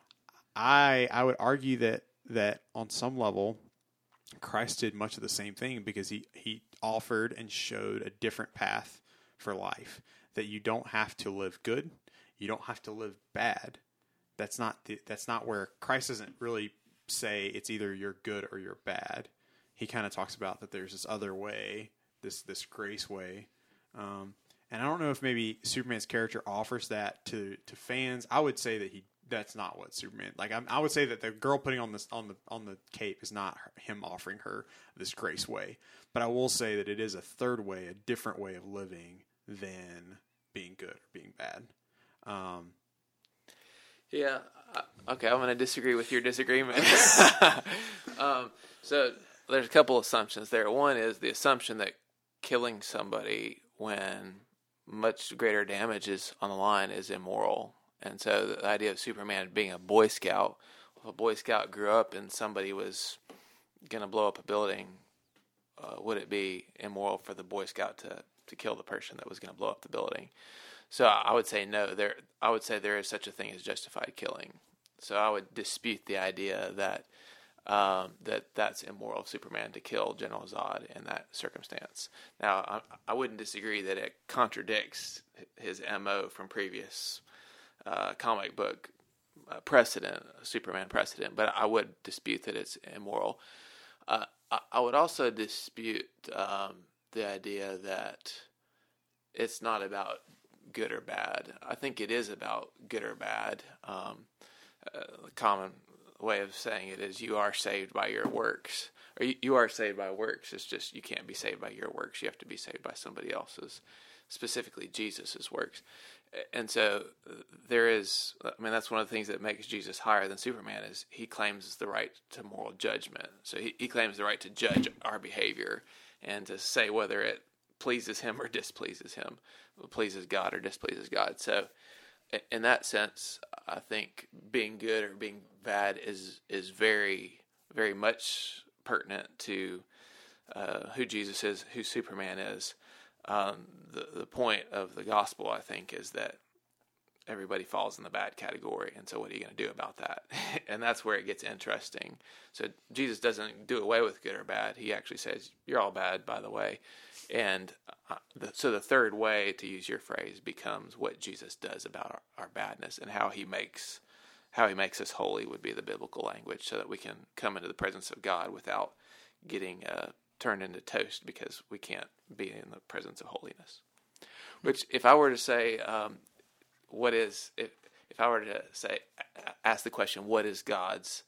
S2: I, I would argue that, that on some level, Christ did much of the same thing because he, he offered and showed a different path for life, that you don't have to live good. You don't have to live bad. That's not the, that's not where Christ doesn't really say it's either you're good or you're bad. He kind of talks about that there's this other way, this, this grace way. Um, and I don't know if maybe Superman's character offers that to, to fans. I would say that he, that's not what Superman, like I, I would say that the girl putting on this on the on the cape is not her, him offering her this grace way, but I will say that it is a third way, a different way of living than being good or being bad. Um,
S3: yeah, okay, I'm going to disagree with your disagreement. um, so there's a couple assumptions there. One is the assumption that killing somebody when much greater damage is on the line is immoral. And so the idea of Superman being a Boy Scout, if a Boy Scout grew up and somebody was going to blow up a building, uh, would it be immoral for the Boy Scout to, to kill the person that was going to blow up the building? So I would say no. There, I would say there is such a thing as justified killing. So I would dispute the idea that um, that that's immoral of Superman to kill General Zod in that circumstance. Now, I, I wouldn't disagree that it contradicts his M O from previous Uh, comic book uh, precedent, Superman precedent, but I would dispute that it's immoral. Uh, I, I would also dispute um, the idea that it's not about good or bad. I think it is about good or bad. Um, uh, the common way of saying it is you are saved by your works, or you, you are saved by works. It's just you can't be saved by your works. You have to be saved by somebody else's, specifically Jesus's works. And so there is, I mean, that's one of the things that makes Jesus higher than Superman is he claims the right to moral judgment. So he, he claims the right to judge our behavior and to say whether it pleases him or displeases him, pleases God or displeases God. So in that sense, I think being good or being bad is, is very, very much pertinent to uh, who Jesus is, who Superman is. Um, the the point of the gospel, I think, is that everybody falls in the bad category, and so what are you going to do about that? And that's where it gets interesting. So Jesus doesn't do away with good or bad. He actually says, you're all bad, by the way. And uh, the, so the third way, to use your phrase, becomes what Jesus does about our, our badness, and how he makes how he makes us holy would be the biblical language, so that we can come into the presence of God without getting uh, turned into toast because we can't be in the presence of holiness. Which, if I were to say, um, what is, if if I were to say, ask the question, what is God's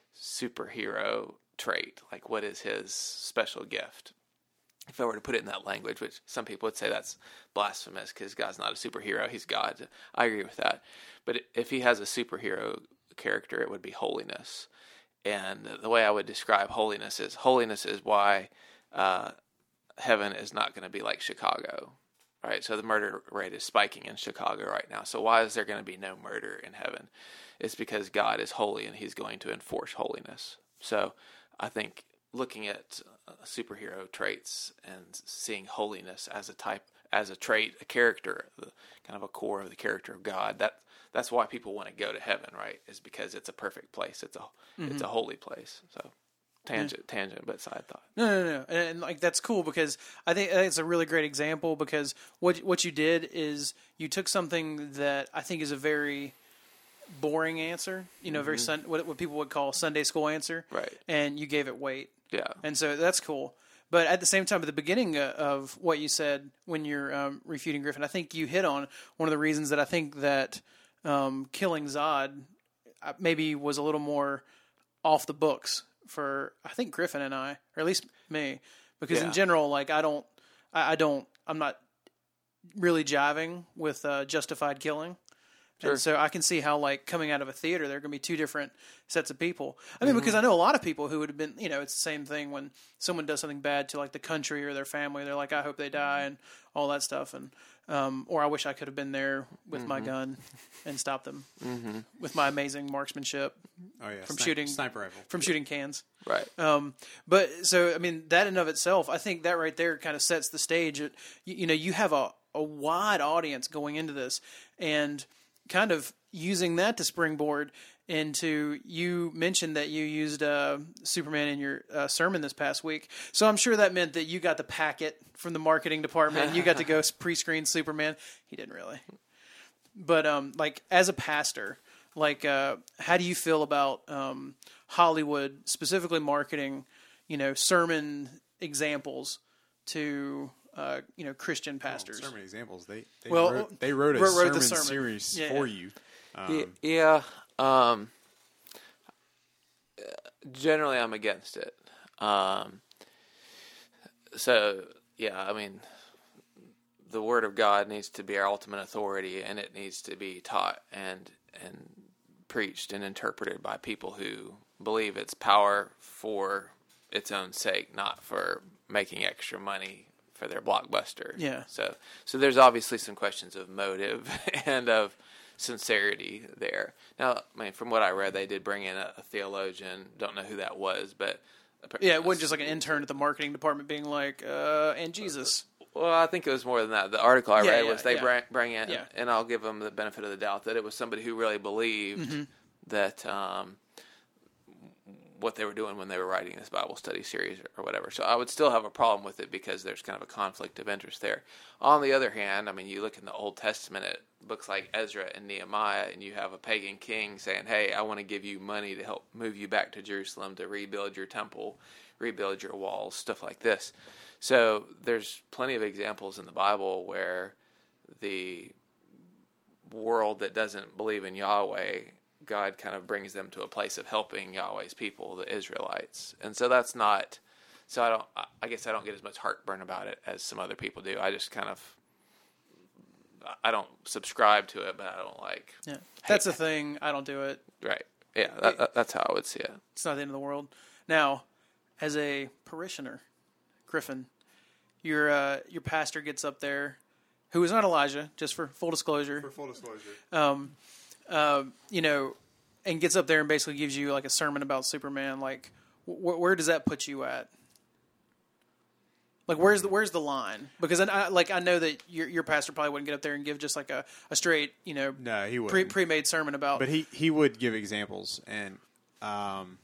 S3: superhero trait? Like, what is his special gift? If I were to put it in that language, which some people would say that's blasphemous because God's not a superhero, he's God. I agree with that. But if he has a superhero character, it would be holiness. And the way I would describe holiness is, holiness is why uh, heaven is not going to be like Chicago. Right, so the murder rate is spiking in Chicago right now. So why is there going to be no murder in heaven? It's because God is holy and he's going to enforce holiness. So I think looking at uh, superhero traits and seeing holiness as a type, as a trait, a character, the, kind of a core of the character of God, that that's why people want to go to heaven, right? Is because it's a perfect place. It's a mm-hmm. it's a holy place. So Tangent, yeah. tangent, but side thought.
S1: No, no, no, and, and like that's cool because I think it's a really great example because what what you did is you took something that I think is a very boring answer, you know, mm-hmm. very sun, what what people would call Sunday school answer,
S3: right?
S1: And you gave it weight,
S3: yeah,
S1: and so that's cool. But at the same time, at the beginning of what you said when you're um, refuting Griffin, I think you hit on one of the reasons that I think that um, killing Zod maybe was a little more off the books for I think Griffin and I, or at least me, because yeah. in general, like I don't, I, I don't, I'm not really jiving with uh, justified killing, sure. And so I can see how like coming out of a theater, there are going to be two different sets of people. I mean, mm-hmm. because I know a lot of people who would have been, you know, it's the same thing when someone does something bad to like the country or their family, they're like, I hope they die and all that stuff, and um, or I wish I could have been there with mm-hmm. my gun and stopped them mm-hmm. with my amazing marksmanship.
S2: Oh yeah,
S1: from
S2: Snipe,
S1: shooting
S2: sniper rifle.
S1: from shooting cans,
S3: right?
S1: Um, but so I mean that in of itself, I think that right there kind of sets the stage. It, you, you know, you have a, a wide audience going into this, and kind of using that to springboard into. You mentioned that you used uh, Superman in your uh, sermon this past week, so I'm sure that meant that you got the packet from the marketing department. And you got to go pre-screen Superman. He didn't really, but um, like as a pastor. Like, uh, how do you feel about um, Hollywood specifically marketing, you know, sermon examples to, uh, you know, Christian pastors?
S2: Well, sermon examples. They they
S1: well,
S2: wrote, they wrote a
S1: wrote
S2: sermon,
S1: the sermon
S2: series
S1: yeah,
S2: for
S1: yeah.
S2: you. Um,
S3: yeah. Um, generally, I'm against it. Um, so, yeah, I mean, the Word of God needs to be our ultimate authority, and it needs to be taught and and preached and interpreted by people who believe its power for its own sake, not for making extra money for their blockbuster.
S1: Yeah.
S3: So, so there's obviously some questions of motive and of sincerity there. Now, I mean, from what I read, they did bring in a, a theologian. Don't know who that was, but
S1: yeah, it wasn't just like an intern at the marketing department being like, uh, and Jesus.
S3: Well, I think it was more than that. The article I
S1: yeah,
S3: read
S1: yeah,
S3: was they
S1: yeah.
S3: bring, bring in,
S1: yeah.
S3: and I'll give them the benefit of the doubt that it was somebody who really believed mm-hmm. that um, what they were doing when they were writing this Bible study series or whatever. So I would still have a problem with it because there's kind of a conflict of interest there. On the other hand, I mean, you look in the Old Testament at books like Ezra and Nehemiah, and you have a pagan king saying, hey, I want to give you money to help move you back to Jerusalem to rebuild your temple, rebuild your walls, stuff like this. So there's plenty of examples in the Bible where the world that doesn't believe in Yahweh, God kind of brings them to a place of helping Yahweh's people, the Israelites. And so that's not, so I don't, I guess I don't get as much heartburn about it as some other people do. I just kind of, I don't subscribe to it, but I don't like.
S1: Yeah, that's the thing. I don't do it.
S3: Right. Yeah, that, that, that's how I would see it.
S1: It's not the end of the world. Now, as a parishioner, Griffin, your uh, your pastor gets up there, who is not Elijah, just for full disclosure.
S2: For full disclosure.
S1: Um, uh, you know, and gets up there and basically gives you like a sermon about Superman. Like, wh- where does that put you at? Like, where's the where's the line? Because I, I like I know that your your pastor probably wouldn't get up there and give just like a, a straight, you know,
S2: No, he
S1: pre
S2: wouldn't.
S1: pre made sermon about.
S2: But he, he would give examples, and um,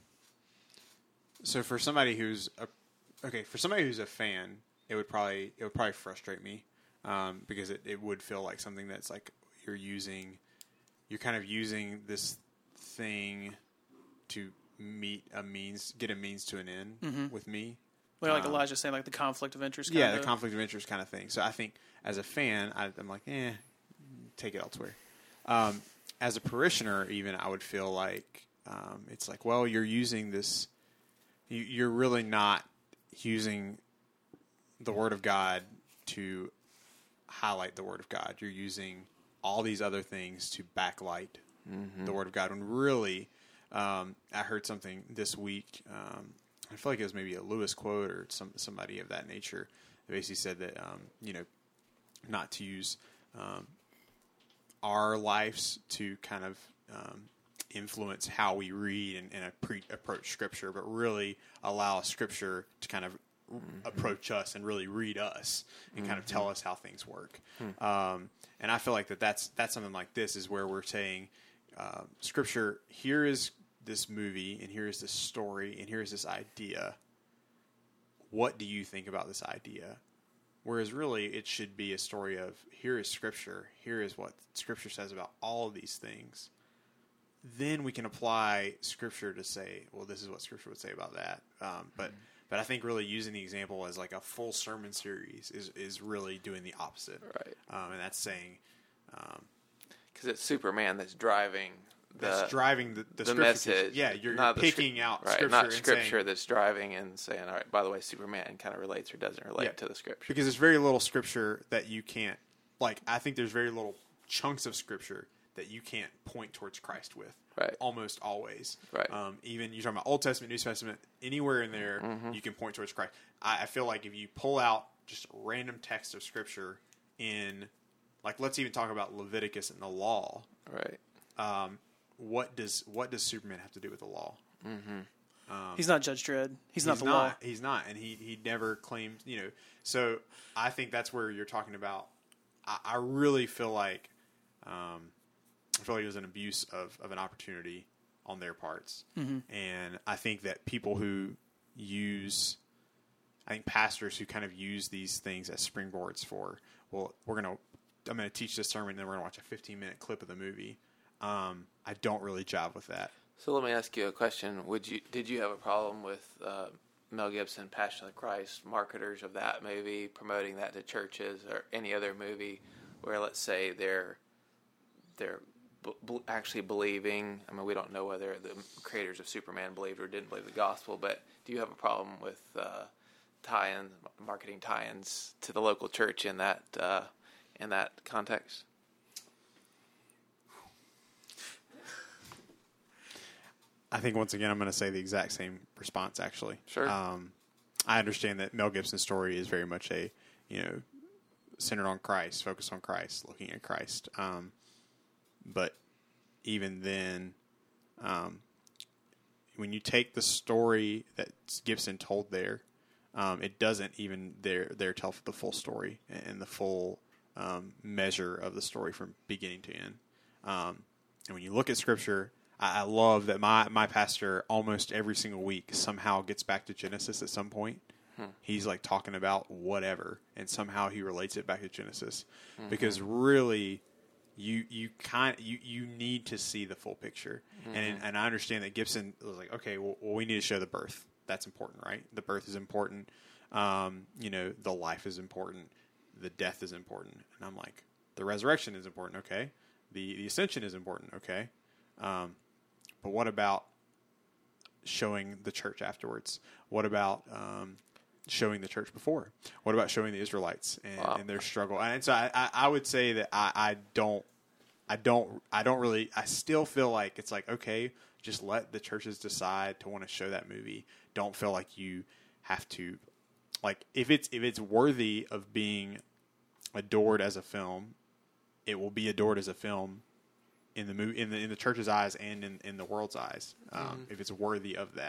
S2: so for somebody who's a, okay, for somebody who's a fan, it would probably it would probably frustrate me um, because it, it would feel like something that's like you're using, you're kind of using this thing to meet a means, get a means to an end
S1: Mm-hmm.
S2: with me.
S1: Well, like
S2: um,
S1: Elijah's saying, like the conflict of interest.
S2: Yeah,
S1: kinda.
S2: the conflict of interest kind of thing. So I think as a fan, I, I'm like, eh, take it elsewhere. Um, as a parishioner, even I would feel like um, it's like, well, you're using this. You, you're really not using the Word of God to highlight the Word of God. You're using all these other things to backlight mm-hmm. the Word of God. When really, um, I heard something this week. Um, I feel like it was maybe a Lewis quote or some somebody of that nature. They basically said that um, you know, not to use um, our lives to kind of um, influence how we read and, and pre- approach Scripture, but really allow Scripture to kind of mm-hmm. approach us and really read us and mm-hmm. kind of tell us how things work. Mm-hmm. Um, and I feel like that that's that's something like this is where we're saying uh, Scripture. Here is this movie, and here is this story, and here is this idea. What do you think about this idea? Whereas really it should be a story of here is Scripture, here is what Scripture says about all of these things. Then we can apply Scripture to say, well, this is what Scripture would say about that. Um, but mm-hmm. but I think really using the example as like a full sermon series is, is really doing the opposite.
S3: Right.
S2: Um, and that's saying...
S3: Because um, it's Superman that's driving... The,
S2: that's driving the, the,
S3: the message.
S2: Yeah, you're,
S3: not
S2: you're picking
S3: scri-
S2: out
S3: right,
S2: Scripture.
S3: Not
S2: and
S3: Scripture
S2: saying,
S3: that's driving and saying, all right, by the way, Superman kind of relates or doesn't relate
S2: yeah,
S3: to the Scripture.
S2: Because there's very little Scripture that you can't, like, I think there's very little chunks of Scripture that you can't point towards Christ with.
S3: Right.
S2: Almost always.
S3: Right.
S2: Um, even you're talking about Old Testament, New Testament, anywhere in there, mm-hmm. you can point towards Christ. I, I feel like if you pull out just random text of Scripture in, like, let's even talk about Leviticus and the law.
S3: Right.
S2: Um, What does what does Superman have to do with the law?
S3: Mm-hmm.
S1: Um, he's not Judge Dredd. He's, he's not the
S2: not,
S1: law.
S2: He's not, and he he never claimed. You know, so I think that's where you're talking about. I, I really feel like, um, I feel like it was an abuse of, of an opportunity on their parts,
S1: mm-hmm.
S2: and I think that people who use, I think pastors who kind of use these things as springboards for, well, we're gonna, I'm gonna teach this sermon, and then we're gonna watch a fifteen minute clip of the movie. Um, I don't really jive with that.
S3: So let me ask you a question. Would you did you have a problem with uh, Mel Gibson, Passion of the Christ, marketers of that movie, promoting that to churches or any other movie where, let's say, they're they're b- b- actually believing? I mean, we don't know whether the creators of Superman believed or didn't believe the gospel, but do you have a problem with uh, tie-ins, marketing tie-ins to the local church in that uh, in that context?
S2: I think once again I'm going to say the exact same response. Actually,
S3: sure.
S2: Um, I understand that Mel Gibson's story is very much a, you know, centered on Christ, focused on Christ, looking at Christ. Um, but even then, um, when you take the story that Gibson told there, um, it doesn't even there there tell the full story and the full um, measure of the story from beginning to end. Um, and when you look at Scripture, I love that my, my pastor almost every single week somehow gets back to Genesis at some point. Hmm. He's like talking about whatever, and somehow he relates it back to Genesis. Mm-hmm. Because really, you you kind you, you need to see the full picture. Mm-hmm. And and I understand that Gibson was like, okay, well, well, we need to show the birth. That's important, right? The birth is important. Um, you know, the life is important. The death is important. And I'm like, the resurrection is important, okay? The the ascension is important, okay? Um, But what about showing the church afterwards? What about um, showing the church before? What about showing the Israelites and,
S3: wow.
S2: and their struggle? And so I, I, I would say that I, I don't, I don't, I don't really. I still feel like it's like, okay, just let the churches decide to want to show that movie. Don't feel like you have to, like if it's if it's worthy of being adored as a film, it will be adored as a film. In the movie, in the in the church's eyes and in, in the world's eyes, um, mm-hmm. if it's worthy of that.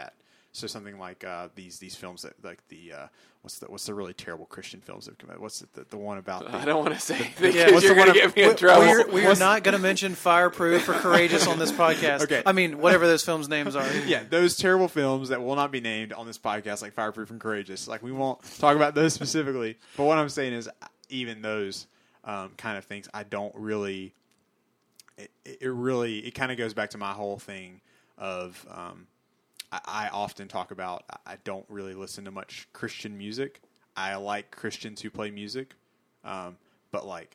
S2: So something like uh, these these films that like the uh, what's the what's the really terrible Christian films that have come out? What's the, the, the one about? The,
S3: I don't want to say
S2: the,
S3: because
S1: yeah,
S3: you're going to get me in trouble.
S1: We're, we are not going to mention Fireproof or Courageous on this podcast.
S2: Okay.
S1: I mean, whatever those films' names are.
S2: Yeah, those terrible films that will not be named on this podcast, like Fireproof and Courageous. Like we won't talk about those specifically. But what I'm saying is, even those um, kind of things, I don't really. It, it really it kind of goes back to my whole thing of. Um, I often talk about I don't really listen to much Christian music. I like Christians who play music, um, but like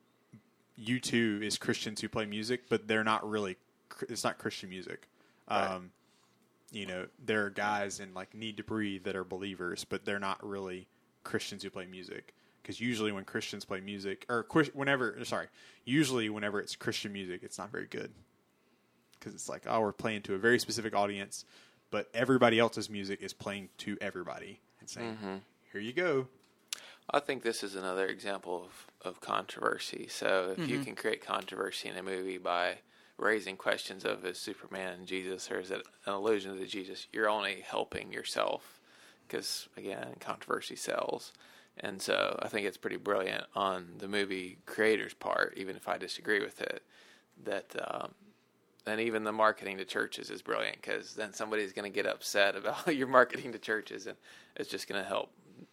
S2: U two is Christians who play music, but they're not really. It's not Christian music. Um,
S3: Right.
S2: You know, there are guys in like Need to Breathe that are believers, but they're not really Christians who play music. Because usually when Christians play music, or whenever, sorry, usually whenever it's Christian music, it's not very good. Because it's like, oh, we're playing to a very specific audience. But everybody else's music is playing to everybody and saying, mm-hmm. here you go.
S3: I think this is another example of, of controversy. So if mm-hmm. you can create controversy in a movie by raising questions of is Superman Jesus or is it an allusion to Jesus, you're only helping yourself because, again, controversy sells. And so I think it's pretty brilliant on the movie creator's part, even if I disagree with it, that um, and even the marketing to churches is brilliant because then somebody's going to get upset about your marketing to churches, and it's just going to help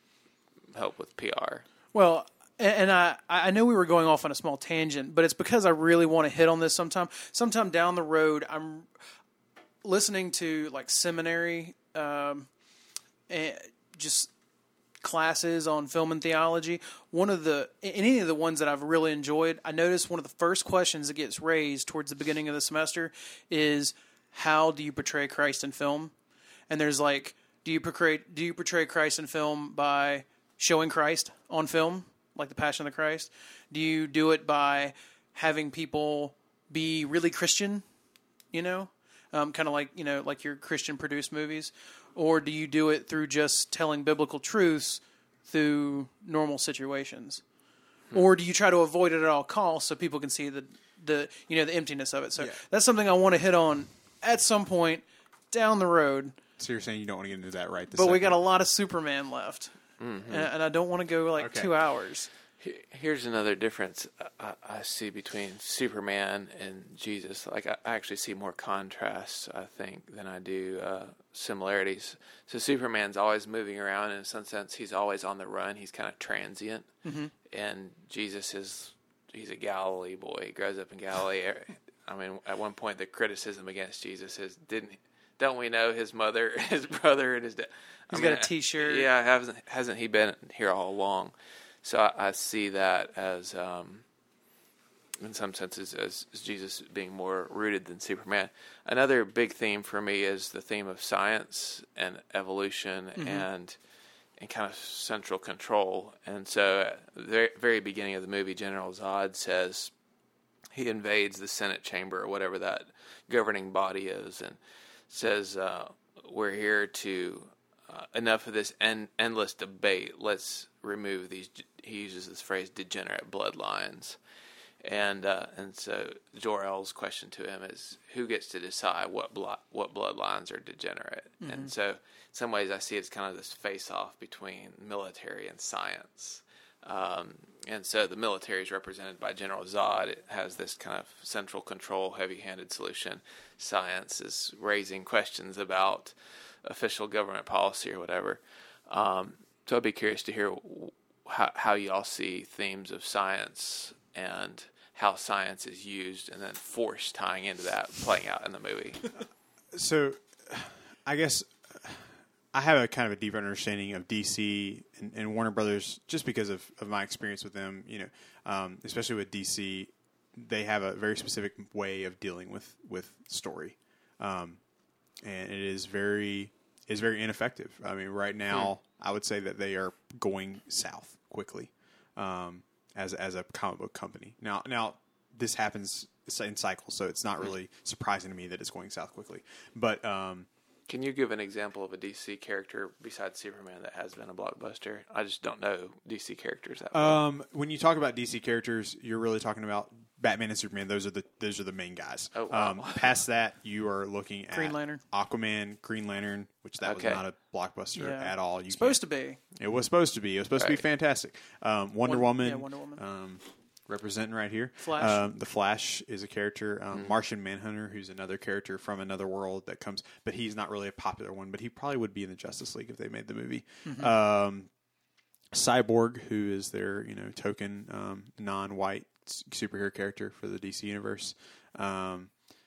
S3: help with P R.
S1: Well, and I, I know we were going off on a small tangent, but it's because I really want to hit on this sometime. Sometime down the road, I'm listening to like seminary, um, and just classes on film and theology. One of the, in any of the ones that I've really enjoyed, I noticed one of the first questions that gets raised towards the beginning of the semester is, how do you portray Christ in film? And there's like, do you portray, do you portray Christ in film by showing Christ on film, like the Passion of the Christ? Do you do it by having people be really Christian, you know, um, kind of like, you know, like your Christian produced movies? Or do you do it through just telling biblical truths through normal situations? Hmm. Or do you try to avoid it at all costs so people can see the, the you know, the emptiness of it? So yeah. That's something I want to hit on at some point down the road.
S2: So you're saying you don't want to get into that right this
S1: But
S2: second.
S1: We got a lot of Superman left.
S3: Mm-hmm.
S1: And, and I don't want to go like
S2: okay.
S1: two hours.
S3: Here's another difference I, I see between Superman and Jesus. Like I, I actually see more contrasts, I think, than I do uh, similarities. So Superman's always moving around. In some sense, he's always on the run. He's kind of transient. Mm-hmm. And Jesus is, he's a Galilee boy. He grows up in Galilee. I mean, at one point, the criticism against Jesus is, didn't don't we know his mother, his brother, and his dad?
S1: He's
S3: I mean,
S1: got a T-shirt.
S3: Yeah, hasn't hasn't he been here all along? So I, I see that as, um, in some senses, as, as Jesus being more rooted than Superman. Another big theme for me is the theme of science and evolution mm-hmm. and and kind of central control. And so at the very, very beginning of the movie, General Zod says he invades the Senate chamber or whatever that governing body is and says, uh, we're here to... Uh, enough of this en- endless debate. Let's remove these. He uses this phrase, degenerate bloodlines, and uh, and so Jor-El's question to him is, who gets to decide what blo- what bloodlines are degenerate? Mm-hmm. And so, in some ways, I see it's kind of this face-off between military and science. Um, and so, the military is represented by General Zod. It has this kind of central control, heavy-handed solution. Science is raising questions about official government policy or whatever. Um, so I'd be curious to hear how, how y'all see themes of science and how science is used and then force tying into that playing out in the movie.
S2: So I guess I have a kind of a deeper understanding of D C and, and Warner Brothers just because of, of my experience with them, you know, um, especially with D C. They have a very specific way of dealing with, with story. Um, and it is very is very ineffective. I mean, right now, hmm. I would say that they are going south quickly um, as as a comic book company. Now, now this happens in cycles, so it's not really surprising to me that it's going south quickly. But um,
S3: can you give an example of a D C character besides Superman that has been a blockbuster? I just don't know D C characters that well.
S2: Um, when you talk about D C characters, you're really talking about Batman and Superman. Those are the those are the main guys.
S3: Oh, wow.
S2: Um, past that, you are looking at
S1: Green Lantern.
S2: Aquaman, Green Lantern, which that
S3: Okay.
S2: was not a blockbuster
S1: Yeah.
S2: at all. You
S1: Supposed
S2: can't-
S1: to be.
S2: It was supposed to be. It was supposed to
S3: Right.
S2: be fantastic. Um, Wonder
S1: Won-
S2: Woman.
S1: yeah, Wonder Woman.
S2: Um, representing right here.
S1: Flash.
S2: Um, the Flash is a character. Um, Martian Manhunter, who's another character from another world that comes, but he's not really a popular one. But he probably would be in the Justice League if they made the movie. Um, Cyborg, who is their you know token um, non-white s- superhero character for the D C universe. Um,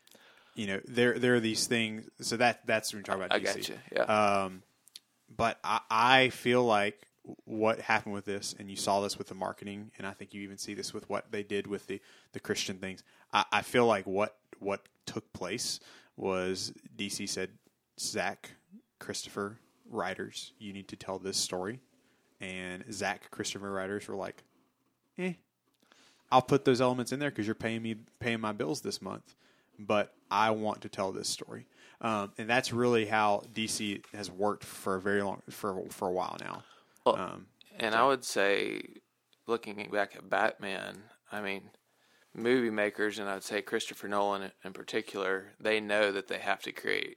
S2: you know, there there are these things. So that that's when we talk about
S3: I
S2: D C.
S3: gotcha, yeah.
S2: Um, but I, I feel like what happened with this, and you saw this with the marketing, and I think you even see this with what they did with the, the Christian things. I, I feel like what what took place was D C said, Zach, Christopher, writers, you need to tell this story. And Zach, Christopher, writers were like, eh, I'll put those elements in there because you're paying me paying my bills this month, but I want to tell this story. Um, and that's really how D C has worked for a very long for for a while now.
S3: Well,
S2: Um,
S3: and I would say, looking back at Batman, I mean, movie makers, and I'd say Christopher Nolan in particular, they know that they have to create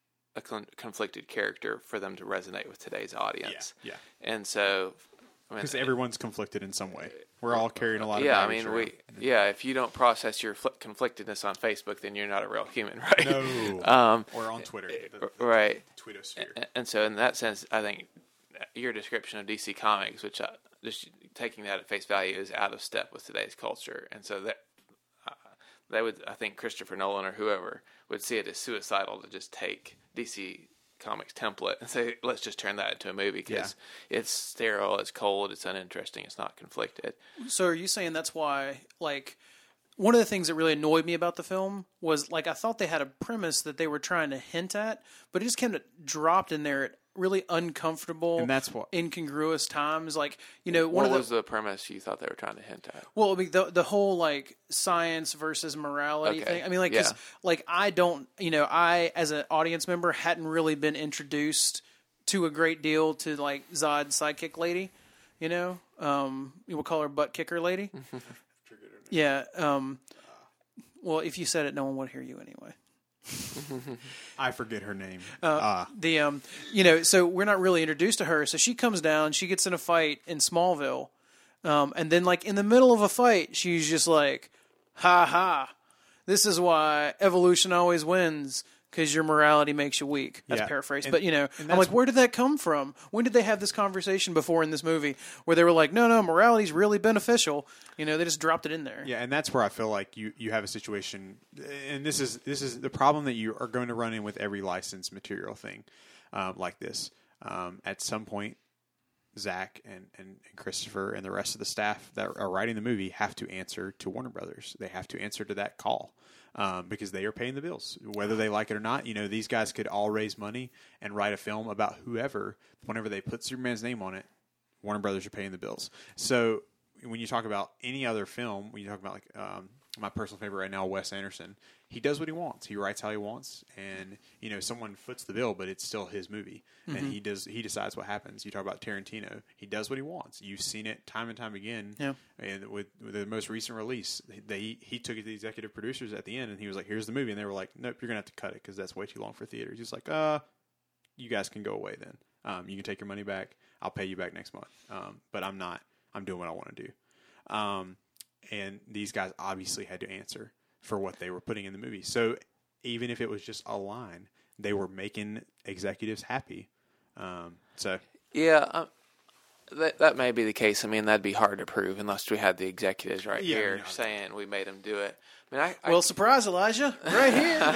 S3: a con- conflicted character for them to resonate with today's audience.
S2: Yeah,
S3: And so, I mean,
S2: because everyone's conflicted in some way. We're all carrying a lot of
S3: yeah, I
S2: baggage
S3: mean,
S2: around.
S3: we, yeah, if you don't process your fl- conflictedness on Facebook, then you're not a real human, right?
S2: no,
S3: Um,
S2: or on Twitter, the, the
S3: right.
S2: Twittosphere.
S3: And, and so, in that sense, I think your description of D C Comics, which I, just taking that at face value, is out of step with today's culture. And so that uh, they would, I think, Christopher Nolan or whoever would see it as suicidal to just take D C Comics template and say, let's just turn that into a movie because it's sterile, it's cold, it's uninteresting, it's not conflicted.
S1: So are you saying that's why, like, one of the things that really annoyed me about the film was, like, I thought they had a premise that they were trying to hint at, but it just kind of dropped in there at really uncomfortable,
S2: And that's what-
S1: incongruous times. Like, you know, one
S3: What
S1: of the
S3: was the premise you thought they were trying to hint at?
S1: well, I mean, the the whole like science versus morality
S3: Okay.
S1: thing. I mean, like, 'cause,
S3: Yeah.
S1: like I don't, you know, I as an audience member hadn't really been introduced to a great deal to like Zod's sidekick lady. You know, um, we'll call her butt kicker lady. yeah. Um, well, if you said it, no one would hear you anyway.
S2: I forget her name.
S1: Uh,
S2: Ah.
S1: the um you know so we're not really introduced to her, so she comes down, she gets in a fight in Smallville, um and then like in the middle of a fight she's just like, ha ha, this is why evolution always wins, because your morality makes you weak. That's
S2: Yeah.
S1: paraphrased,
S2: And-
S1: but you know,
S2: and
S1: I'm
S2: that's-
S1: like, where did that come from? When did they have this conversation before in this movie where they were like, no no morality's really beneficial? You know, they just dropped it in there.
S2: Yeah, and that's where I feel like you, you have a situation, and this is this is the problem that you are going to run in with every licensed material thing um, like this. Um, at some point, Zach and, and, and Christopher and the rest of the staff that are writing the movie have to answer to Warner Brothers. They have to answer to that call um, because they are paying the bills, whether they like it or not. You know, these guys could all raise money and write a film about whoever. Whenever they put Superman's name on it, Warner Brothers are paying the bills. So when you talk about any other film, when you talk about like um, my personal favorite right now, Wes Anderson, he does what he wants. He writes how he wants, and you know someone foots the bill, but it's still his movie,
S1: Mm-hmm.
S2: and he does he decides what happens. You talk about Tarantino, he does what he wants. You've seen it time and time again.
S1: Yeah.
S2: And with, with the most recent release, they he took it to the executive producers at the end, and he was like, "Here's the movie," and they were like, "Nope, you're gonna have to cut it because that's way too long for theaters." He's like, "Uh, you guys can go away then. Um, you can take your money back. I'll pay you back next month. Um, but I'm not. I'm doing what I want to do." Um, and these guys obviously had to answer for what they were putting in the movie. So even if it was just a line, they were making executives happy. Um, so
S3: Yeah, um, that that may be the case. I mean, that'd be hard to prove unless we had the executives right
S2: Yeah,
S3: here
S2: no.
S3: saying we made them do it. I mean, I, I
S1: Well, surprise, Elijah, right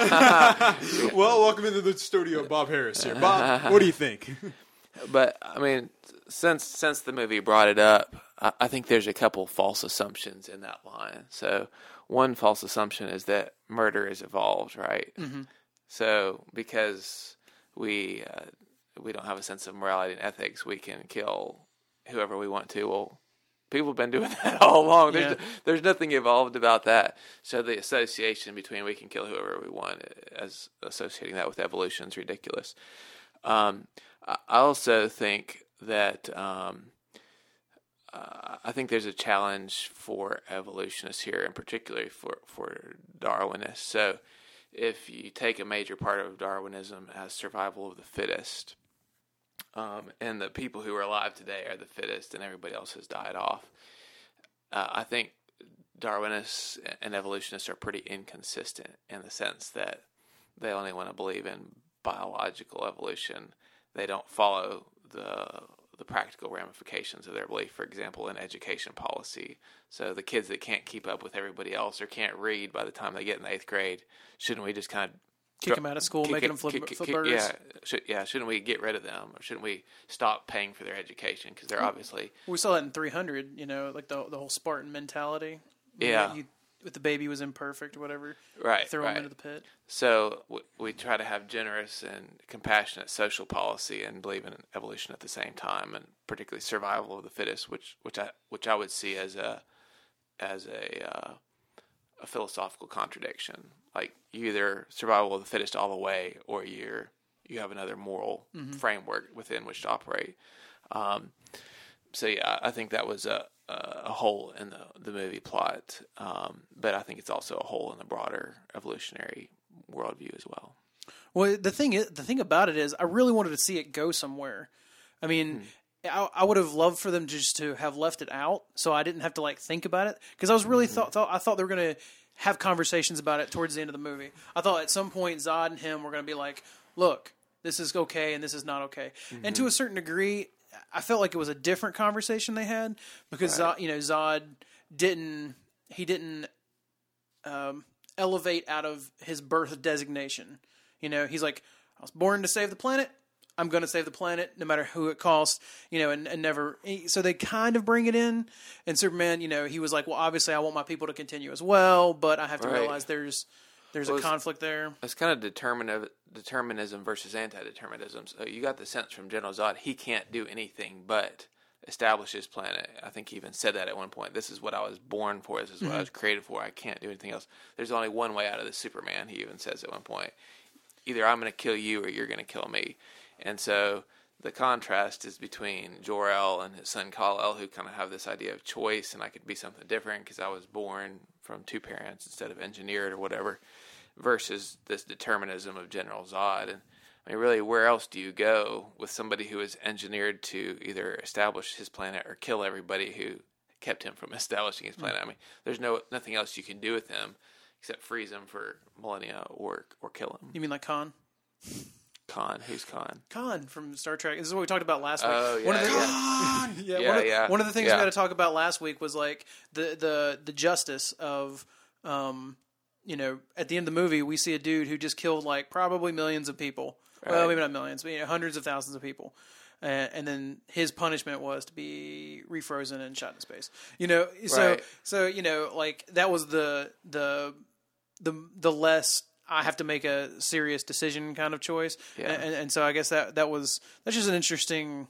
S1: here.
S2: well, welcome into the studio, Bob Harris here. Bob, what do you think?
S3: but I mean, since since the movie brought it up, I, I think there's a couple false assumptions in that line. So one false assumption is that murder is evolved, right? Mm-hmm. So because we uh, we don't have a sense of morality and ethics, we can kill whoever we want to. Well, people have been doing that all along. There's
S1: Yeah.
S3: there's nothing evolved about that. So the association between we can kill whoever we want, as associating that with evolution, is ridiculous. Um, I I also think that um, uh, I think there's a challenge for evolutionists here, and particularly for, for Darwinists. So if you take a major part of Darwinism as survival of the fittest, um, and the people who are alive today are the fittest and everybody else has died off, uh, I think Darwinists and evolutionists are pretty inconsistent in the sense that they only want to believe in biological evolution. They don't follow the the practical ramifications of their belief, for example, in education policy. So the kids that can't keep up with everybody else or can't read by the time they get in the eighth grade, shouldn't we just kind of
S1: kick them out of school,
S3: kick
S1: making
S3: it,
S1: them flip,
S3: kick,
S1: flip
S3: kick,
S1: burgers?
S3: Yeah, should, yeah, shouldn't we get rid of them? Or shouldn't we stop paying for their education? Because they're obviously...
S1: We saw that in three hundred, you know, like the the whole Spartan mentality.
S3: Yeah.
S1: You, if the baby was imperfect or whatever,
S3: right,
S1: throw
S3: right.
S1: them into the pit.
S3: So we, we try to have generous and compassionate social policy and believe in evolution at the same time, and particularly survival of the fittest, which which I which I would see as a as a uh, a philosophical contradiction. Like you either survival of the fittest all the way, or you're you have another moral mm-hmm. framework within which to operate. Um, so yeah, I think that was a a hole in the the movie plot, um, but I think it's also a hole in the broader evolutionary worldview as well.
S1: Well, the thing is, the thing about it is, I really wanted to see it go somewhere. I mean, hmm. I, I would have loved for them just to have left it out, so I didn't have to like think about it. Because I was really mm-hmm. thought, thought I thought they were going to have conversations about it towards the end of the movie. I thought at some point Zod and him were going to be like, "Look, this is okay and this is not okay," mm-hmm. and to a certain degree, I felt like it was a different conversation they had because right. Zod, you know, Zod didn't he didn't um, elevate out of his birth designation. You know, he's like, I was born to save the planet. I'm going to save the planet no matter who it costs. You know, and, and never. So they kind of bring it in. And Superman, you know, he was like, well, obviously I want my people to continue as well, but I have to right. realize there's there's well, a conflict there.
S3: It's kind of determin- determinism versus anti-determinism. So you got the sense from General Zod, he can't do anything but establish his planet. I think he even said that at one point. This is what I was born for. This is what mm-hmm. I was created for. I can't do anything else. There's only one way out of this Superman, he even says at one point. Either I'm going to kill you or you're going to kill me. And so the contrast is between Jor-El and his son Kal-El, who kind of have this idea of choice, and I could be something different because I was born from two parents instead of engineered or whatever, versus this determinism of General Zod. And I mean, really, where else do you go with somebody who is engineered to either establish his planet or kill everybody who kept him from establishing his planet? I mean, there's no nothing else you can do with him except freeze him for millennia or or kill him.
S1: You mean like Khan?
S3: Khan? Who's Khan?
S1: Khan from Star Trek. This is what we talked about last week.
S3: Oh, yeah.
S1: One of the,
S3: yeah.
S1: yeah,
S3: yeah,
S1: one, of,
S3: yeah.
S1: one of the things
S3: yeah.
S1: we had to talk about last week was like the the, the justice of, um, you know, at the end of the movie, we see a dude who just killed like probably millions of people. Right. Well, maybe not millions, but you know, hundreds of thousands of people. Uh, and then his punishment was to be refrozen and shot into space. You know, so
S3: right.
S1: so you know, like that was the the the the less I have to make a serious decision kind of choice.
S3: Yeah.
S1: And, and so I guess that that was that's just an interesting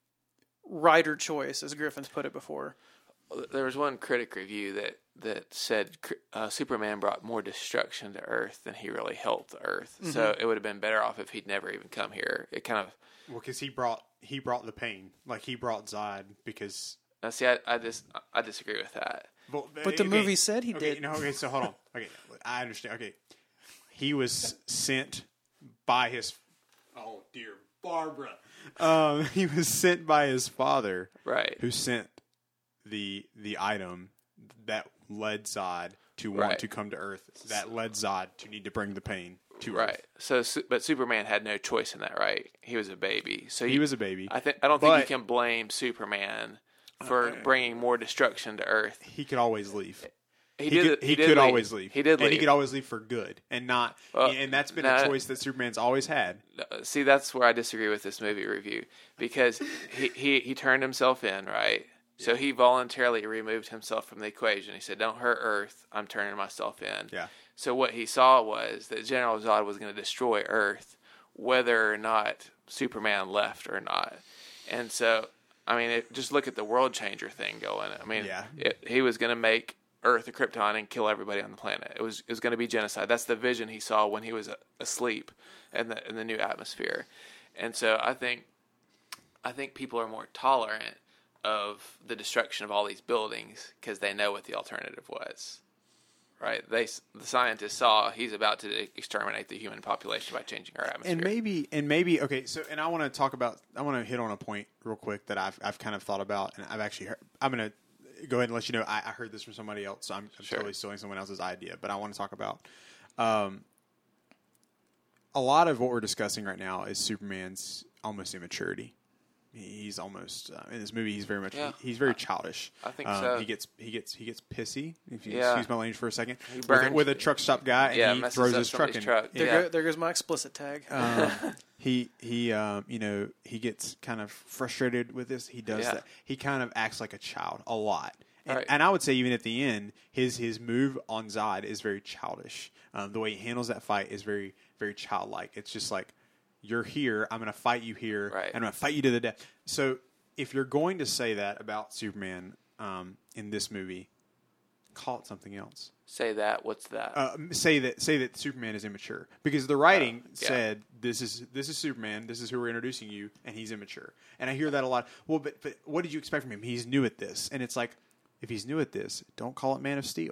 S1: writer choice, as Griffin's put it before.
S3: There was one critic review that that said uh, Superman brought more destruction to Earth than he really helped the Earth. Mm-hmm. So it would have been better off if he'd never even come here. It kind of
S2: well, because he brought he brought the pain, like he brought Zod. Because
S3: now, see, I, I just I disagree with that.
S2: But,
S1: but the
S2: okay,
S1: movie said he
S2: okay,
S1: did.
S2: No, okay, so hold on. Okay, I understand. Okay, he was sent by his oh dear Barbara. Um, he was sent by his father,
S3: right?
S2: Who sent the the item that led Zod to want
S3: right.
S2: to come to Earth. That led Zod to need to bring the pain to
S3: right.
S2: Earth.
S3: So, but Superman had no choice in that, right? He was a baby. So
S2: he,
S3: he
S2: was a baby.
S3: I think I don't
S2: but,
S3: think you can blame Superman for uh, bringing more destruction to Earth.
S2: He could always leave.
S3: He,
S2: he
S3: did.
S2: Could, he,
S3: he did
S2: could
S3: leave.
S2: always leave.
S3: He did,
S2: and
S3: leave.
S2: he could always leave for good, and not.
S3: Well,
S2: and that's been
S3: now,
S2: a choice that Superman's always had.
S3: See, that's where I disagree with this movie review, because he he, he turned himself in, right? So he voluntarily removed himself from the equation. He said, "Don't hurt Earth. I'm turning myself in."
S2: Yeah.
S3: So what he saw was that General Zod was going to destroy Earth, whether or not Superman left or not. And so, I mean, it, just look at the world changer thing going. I mean,
S2: yeah.
S3: it, he was going to make Earth a Krypton and kill everybody on the planet. It was it was going to be genocide. That's the vision he saw when he was asleep in the in the new atmosphere. And so I think I think people are more tolerant of the destruction of all these buildings because they know what the alternative was. Right? They the scientists saw he's about to exterminate the human population by changing our atmosphere.
S2: And maybe, and maybe, okay. So, and I want to talk about. I want to hit on a point real quick that I've I've kind of thought about, and I've actually heard. I'm gonna go ahead and let you know. I, I heard this from somebody else, so I'm, I'm
S3: Sure.
S2: totally stealing someone else's idea. But I want to talk about. Um, a lot of what we're discussing right now is Superman's almost immaturity. He's almost uh, in this movie. He's very much.
S3: Yeah.
S2: He, he's very childish.
S3: I think
S2: um,
S3: so.
S2: He gets he gets he gets pissy. If you
S3: Yeah.
S2: excuse my language for a second,
S3: He
S2: with, a,
S3: burns-
S2: with a truck stop guy, and
S3: Yeah,
S2: he
S3: messes
S2: throws
S3: up
S2: his truck
S3: somebody's
S2: in.
S3: truck.
S1: There,
S3: Yeah.
S1: go, there goes my explicit tag.
S2: Um, he he um, you know he gets kind of frustrated with this. He does
S3: Yeah.
S2: that. He kind of acts like a child a lot. And,
S3: Right.
S2: and I would say even at the end, his his move on Zod is very childish. Um, the way he handles that fight is very very childlike. It's just like, you're here, I'm going to fight you here,
S3: Right.
S2: and I'm going to fight you to the death. So if you're going to say that about Superman um, in this movie, call it something else.
S3: Say that. What's that?
S2: Uh, say that say that Superman is immature because the writing
S3: Uh, yeah.
S2: said this is this is Superman, this is who we're introducing you, and he's immature. And I hear that a lot. Well, but but what did you expect from him? He's new at this, and it's like, if he's new at this, don't call it Man of Steel.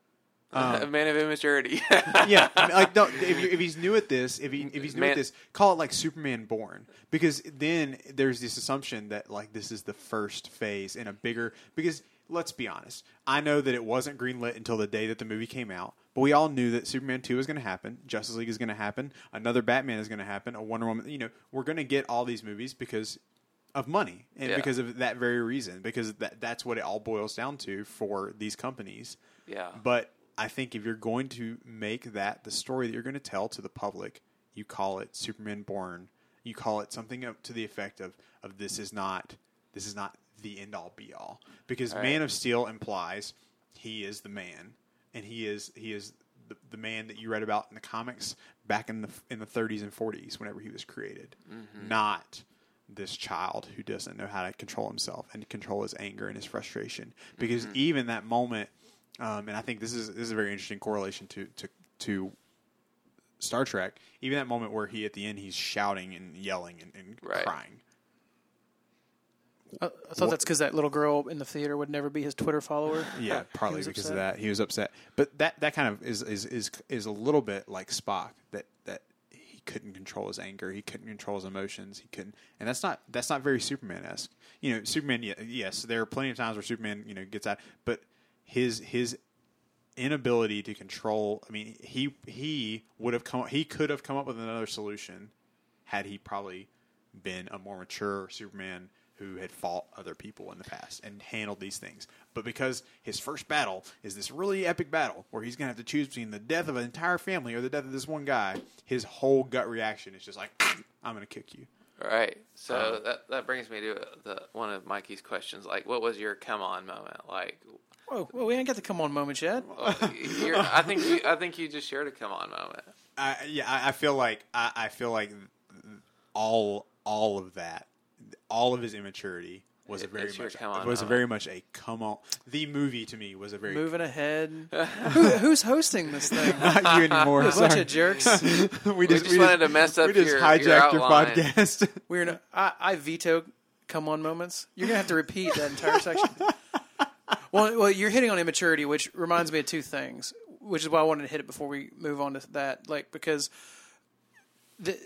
S3: A man of immaturity.
S2: Yeah, I mean, like don't, if, you, if he's new at this, if he if he's new
S3: Man-
S2: at this, call it like Superman Born, because then there's this assumption that like this is the first phase in a bigger. Because let's be honest, I know that it wasn't greenlit until the day that the movie came out, but we all knew that Superman two is going to happen, Justice League is going to happen, another Batman is going to happen, a Wonder Woman. You know, we're going to get all these movies because of money and
S3: Yeah.
S2: because of that very reason, because that that's what it all boils down to for these companies.
S3: Yeah.
S2: But I think if you're going to make that the story that you're going to tell to the public, you call it Superman Born. You call it something up to the effect of, of this is not this is not the end all be all, because
S3: All right.
S2: Man of Steel implies he is the man, and he is he is the, the man that you read about in the comics back in the in the thirties and forties whenever he was created,
S3: Mm-hmm.
S2: not this child who doesn't know how to control himself and control his anger and his frustration. Because
S3: Mm-hmm.
S2: even that moment. Um, and I think this is this is a very interesting correlation to, to to Star Trek. Even that moment where he at the end he's shouting and yelling and, and
S3: Right.
S2: crying.
S1: I, I thought that's because that little girl in the theater would never be his Twitter follower.
S2: Yeah, partly
S1: was
S2: because of
S1: upset.
S2: that he was upset. But that, that kind of is, is is is a little bit like Spock, that that he couldn't control his anger, he couldn't control his emotions, he couldn't, and that's not that's not very Superman-esque. You know, Superman. Yeah, yes, there are plenty of times where Superman you know gets out, but his his inability to control. I mean, he he would have come. He could have come up with another solution had he probably been a more mature Superman who had fought other people in the past and handled these things. But because his first battle is this really epic battle where he's going to have to choose between the death of an entire family or the death of this one guy, his whole gut reaction is just like, I'm going to kick you.
S3: Right. So
S2: Um,
S3: that that brings me to the one of Mikey's questions. Like, what was your come on moment? Like,
S1: Whoa, well, we ain't got the come on moment yet.
S3: you're, I think you, I think you just shared a come on moment.
S2: I, yeah, I, I feel like I, I feel like all all of that, all of his immaturity was a
S3: It-
S2: very
S3: it's your
S2: much
S3: come on
S2: was a
S3: moment.
S2: very much a come on. The movie to me was a very
S1: Moving ahead. Who, who's hosting this thing?
S2: not you anymore.
S1: A bunch
S2: Sorry.
S1: of jerks.
S2: we
S3: just wanted to mess up
S2: we just
S3: your-
S2: hijacked
S3: your
S2: your,
S3: outline.
S2: podcast.
S1: We're in a, I, I veto come on moments. You're gonna have to repeat that entire section. Well, well, you're hitting on immaturity, which reminds me of two things, which is why I wanted to hit it before we move on to that. Like, because the,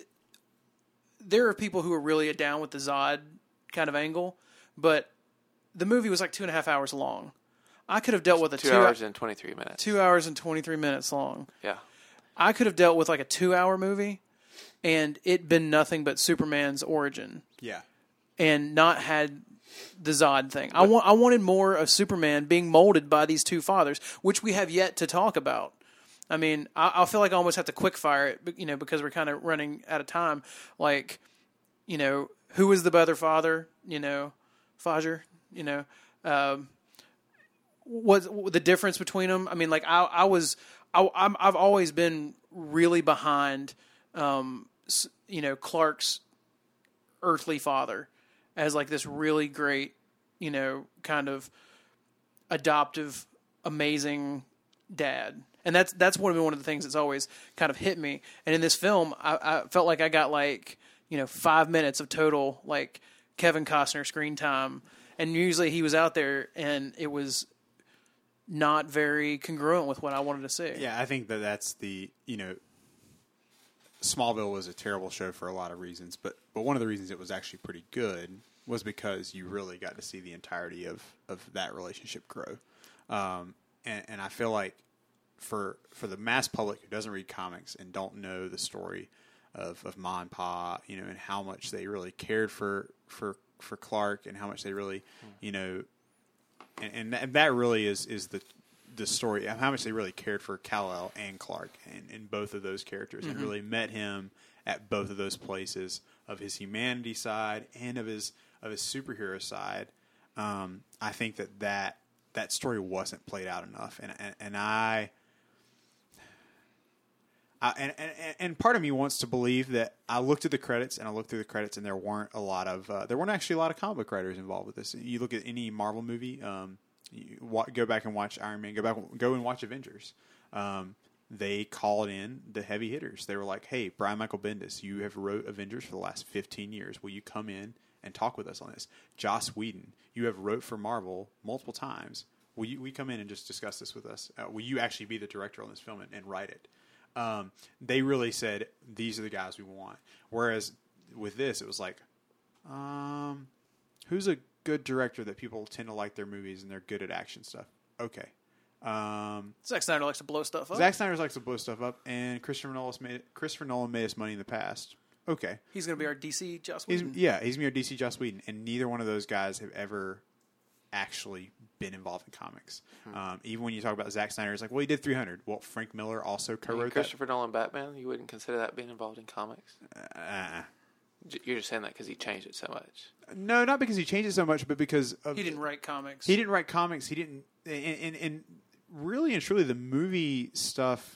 S1: there are people who are really down with the Zod kind of angle, but the movie was like two and a half hours long. I could have dealt with a
S3: Two,
S1: two,
S3: hours and twenty three minutes.
S1: two hours and twenty-three minutes long.
S3: Yeah.
S1: I could have dealt with like a two-hour movie, and it been nothing but Superman's origin,
S2: Yeah.
S1: and not had the Zod thing. I want. I wanted more of Superman being molded by these two fathers, which we have yet to talk about. I mean, I, I feel like I almost have to quick fire it, you know, because we're kind of running out of time. Like, you know, who was the other father? You know, Fajer. You know, um, what the difference between them? I mean, like I, I was, I, I'm, I've always been really behind, um, s- you know, Clark's earthly father as like this really great, you know, kind of adoptive, amazing dad. And that's that's one of one of the things that's always kind of hit me. And in this film, I, I felt like I got like, you know, five minutes of total like Kevin Costner screen time. And usually he was out there, and it was not very congruent with what I wanted to see.
S2: Yeah, I think that that's the, you know, Smallville was a terrible show for a lot of reasons, but, but one of the reasons it was actually pretty good was because you really got to see the entirety of, of that relationship grow. Um, and, and I feel like for for the mass public who doesn't read comics and don't know the story of, of Ma and Pa, you know, and how much they really cared for for, for Clark and how much they really, you know, and, and, that, and that really is, is the the story of how much they really cared for Kal-El and Clark and, and both of those characters mm-hmm. and really met him at both of those places of his humanity side and of his of his superhero side. Um, I think that, that that story wasn't played out enough, and and, and I, I and, and and part of me wants to believe that I looked at the credits and I looked through the credits and there weren't a lot of uh, there weren't actually a lot of comic book writers involved with this. You look at any Marvel movie. Um, You wa- go back and watch Iron Man. Go back, go and watch Avengers. Um, they called in the heavy hitters. They were like, "Hey, Brian Michael Bendis, you have wrote Avengers for the last fifteen years. Will you come in and talk with us on this?" Joss Whedon, you have wrote for Marvel multiple times. Will you we come in and just discuss this with us? Uh, will you actually be the director on this film and, and write it? Um, they really said these are the guys we want. Whereas with this, it was like, um, who's a good director that people tend to like their movies and they're good at action stuff? Okay. Um,
S1: Zack Snyder likes to blow stuff up.
S2: Zack Snyder likes to blow stuff up, and Christopher Nolan made Christopher Nolan made us money in the past. Okay.
S1: He's going to be our D C Joss
S2: He's,
S1: Whedon.
S2: yeah, he's going to be our D C Joss Whedon, and neither one of those guys have ever actually been involved in comics. Hmm. Um, even when you talk about Zack Snyder, it's like, well, he did three hundred. Well, Frank Miller also co-wrote
S3: I mean, Christopher
S2: that.
S3: Nolan Batman, you wouldn't consider that being involved in comics?
S2: Uh,
S3: You're just saying that because he changed it so much.
S2: No, not because he changed it so much, but because of,
S1: he didn't write comics.
S2: He didn't write comics. He didn't, and, and, and really and truly, the movie stuff.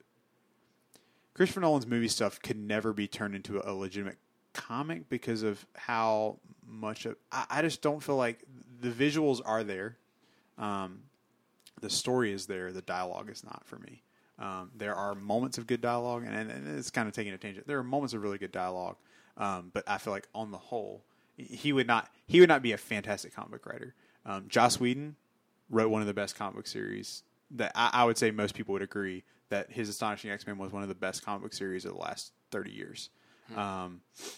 S2: Christopher Nolan's movie stuff could never be turned into a legitimate comic because of how much of. I, I just don't feel like the visuals are there, um, the story is there. The dialogue is not for me. Um, there are moments of good dialogue, and, and it's kind of taking a tangent. There are moments of really good dialogue. Um, but I feel like on the whole, he would not he would not be a fantastic comic book writer. Um, Joss Whedon wrote one of the best comic book series that I, I would say most people would agree that his Astonishing X-Men was one of the best comic book series of the last thirty years. Hmm. Um,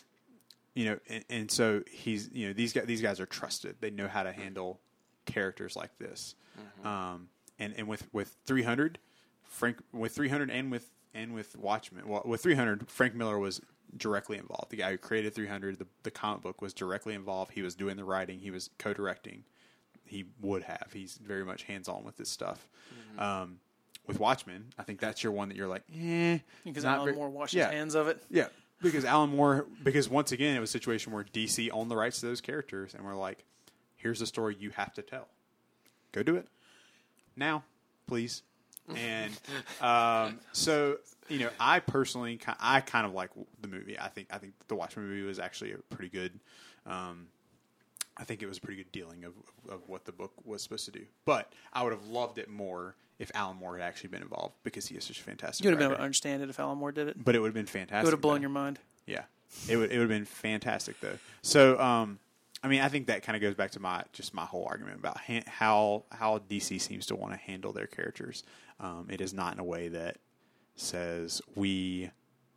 S2: you know, and, and so he's you know these guys these guys are trusted. They know how to handle characters like this. Mm-hmm. Um, and and with with three hundred, Frank with three hundred and with and with Watchmen, well, with three hundred, Frank Miller was directly involved. The guy who created three hundred, the, the comic book, was directly involved. He was doing the writing. He was co-directing. He would have. He's very much hands-on with this stuff. Mm-hmm. Um, with Watchmen, I think that's your one that you're like, eh.
S1: Because Alan
S2: very,
S1: Moore washes
S2: yeah.
S1: hands of it.
S2: Yeah, because Alan Moore, because once again, it was a situation where D C owned the rights to those characters, and we're like, here's the story you have to tell. Go do it. Now, please. And um, so, you know, I personally, I kind of like the movie. I think I think the Watchmen movie was actually a pretty good. Um, I think it was a pretty good dealing of of what the book was supposed to do. But I would have loved it more if Alan Moore had actually been involved because he is such a fantastic.
S1: You would have been
S2: writer.
S1: able to understand it if Alan Moore did it.
S2: But it would have been fantastic.
S1: It would have blown
S2: though.
S1: your mind.
S2: Yeah, it would. It would have been fantastic though. So. Um, I mean, I think that kind of goes back to my just my whole argument about ha- how how D C seems to want to handle their characters. Um, it is not in a way that says we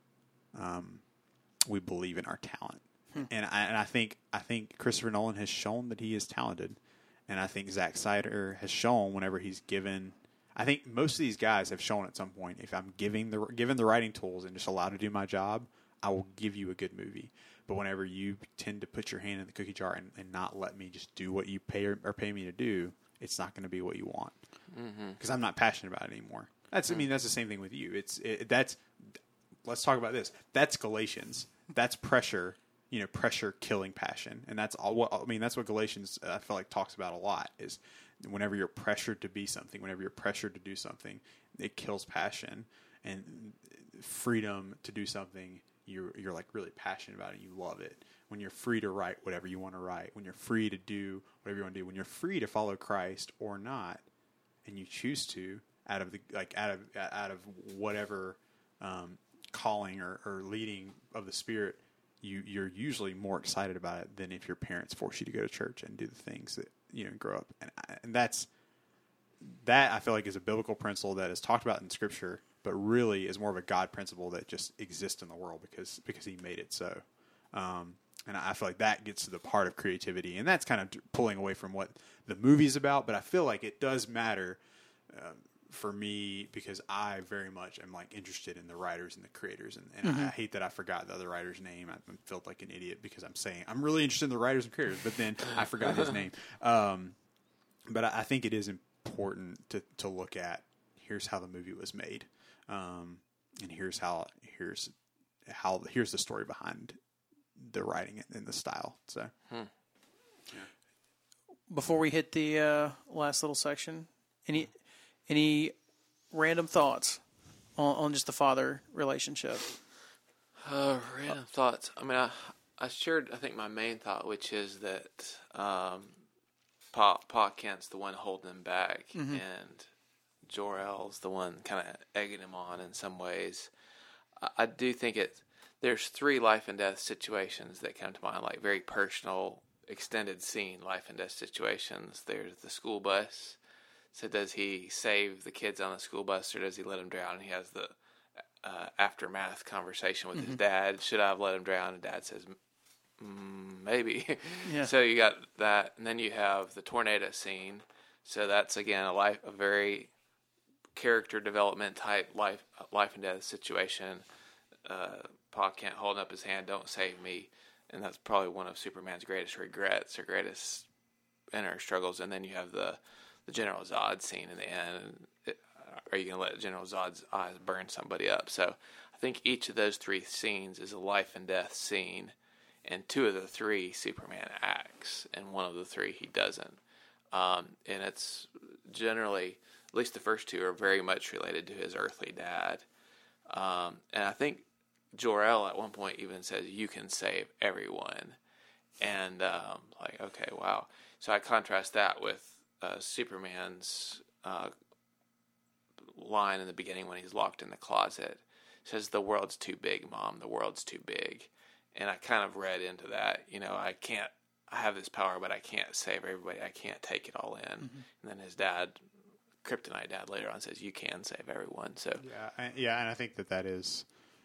S2: um, we believe in our talent, hmm. and I and I think I think Christopher Nolan has shown that he is talented, and I think Zack Snyder has shown whenever he's given. I think most of these guys have shown at some point if I'm giving the given the writing tools and just allowed to do my job, I will give you a good movie. But whenever you tend to put your hand in the cookie jar and, and not let me just do what you pay or, or pay me to do, it's not going to be what you want. Because mm-hmm. I'm not passionate about it anymore. That's, mm-hmm. I mean, that's the same thing with you. It's it, that's. Let's talk about this. That's Galatians. That's pressure. You know, pressure killing passion, and that's all. What I mean, that's what Galatians uh, I feel like talks about a lot. Is whenever you're pressured to be something, whenever you're pressured to do something, it kills passion and freedom to do something. You're, you're like really passionate about it. You love it. When you're free to write whatever you want to write, when you're free to do whatever you want to do, when you're free to follow Christ or not, and you choose to out of the like out of out of whatever um, calling or, or leading of the Spirit you you're usually more excited about it than if your parents force you to go to church and do the things that you know grow up. And I, and that's that I feel like is a biblical principle that is talked about in Scripture, but really is more of a God principle that just exists in the world because because He made it so. Um, and I feel like that gets to the part of creativity, and that's kind of pulling away from what the movie's about. But I feel like it does matter uh, for me because I very much am like interested in the writers and the creators, and, and mm-hmm. I, I hate that I forgot the other writer's name. I felt like an idiot because I'm saying I'm really interested in the writers and creators, but then I forgot his name. Um, but I, I think it is important to to look at here's how the movie was made, um, and here's how here's how here's the story behind the writing and the style. So, hmm.
S1: yeah. Before we hit the uh, last little section, any any random thoughts on, on just the father relationship?
S3: Uh, random uh, thoughts. I mean, I I shared I think my main thought, which is that um, Pa Pa Kent's the one holding him back, mm-hmm. and Jor-El's the one kind of egging him on in some ways. I, I do think it. There's three life and death situations that come to mind, like very personal, extended scene life and death situations. There's the school bus. So does he save the kids on the school bus or does he let them drown? And he has the uh, aftermath conversation with mm-hmm. his dad. Should I have let him drown? And dad says, mm, maybe. Yeah. So you got that. And then you have the tornado scene. So that's, again, a life, a very character development type life, life and death situation. Uh, Pa Kent holding up his hand, don't save me. And that's probably one of Superman's greatest regrets or greatest inner struggles. And then you have the, the General Zod scene in the end. It, are you going to let General Zod's eyes burn somebody up? So I think each of those three scenes is a life and death scene. And two of the three Superman acts, and one of the three he doesn't. Um, and it's generally, at least the first two are very much related to his earthly dad. Um, and I think Jor-El at one point even says, you can save everyone. And um, like, okay, wow. So I contrast that with uh, Superman's uh, line in the beginning when he's locked in the closet. It says, the world's too big, Mom, the world's too big. And I kind of read into that, you know, I can't, I have this power, but I can't save everybody. I can't take it all in. Mm-hmm. And then his dad, Kryptonite dad, later on says, you can save everyone. So
S2: yeah, I, yeah, and I think that that is,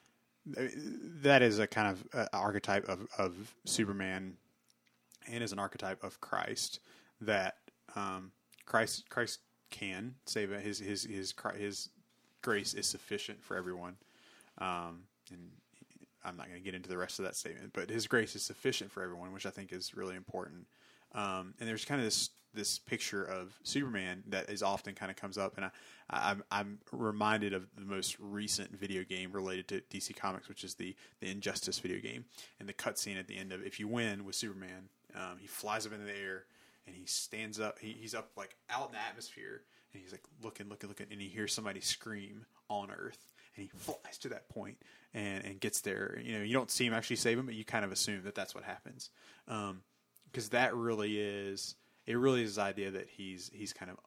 S2: that is a kind of uh, archetype of, of Superman and is an archetype of Christ that um, Christ Christ can save it. His his his his grace is sufficient for everyone, um, and I'm not going to get into the rest of that statement. But His grace is sufficient for everyone, which I think is really important. Um, and there's kind of this this picture of Superman that is often kind of comes up, and I, I, I'm I'm reminded of the most recent video game related to D C Comics, which is the the Injustice video game, and the cutscene at the end of if you win with Superman, um, he flies up into the air and he stands up, he, he's up like out in the atmosphere, and he's like looking, looking, looking, and he hears somebody scream on Earth, and he flies to that point and and gets there. You know, you don't see him actually save him, but you kind of assume that that's what happens. Um, Because that really is, it really is the idea that he's he's kind of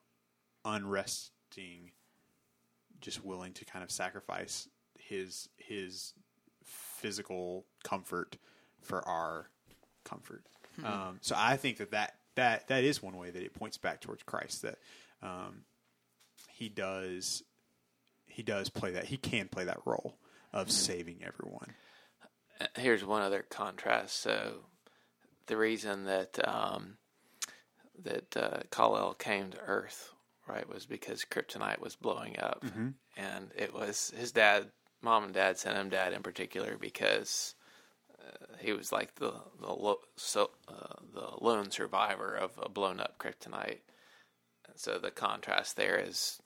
S2: unresting, just willing to kind of sacrifice his his physical comfort for our comfort. Mm-hmm. Um, so I think that, that that that is one way that it points back towards Christ, that um, he does he does play that he can play that role of saving everyone.
S3: Here's one other contrast. So the reason that um, that uh, Kal-El came to Earth, right, was because Kryptonite was blowing up, mm-hmm. and it was his dad, mom and dad sent him, dad in particular, because uh, he was like the the lo- so uh, the lone survivor of a blown up Kryptonite. And so the contrast there is,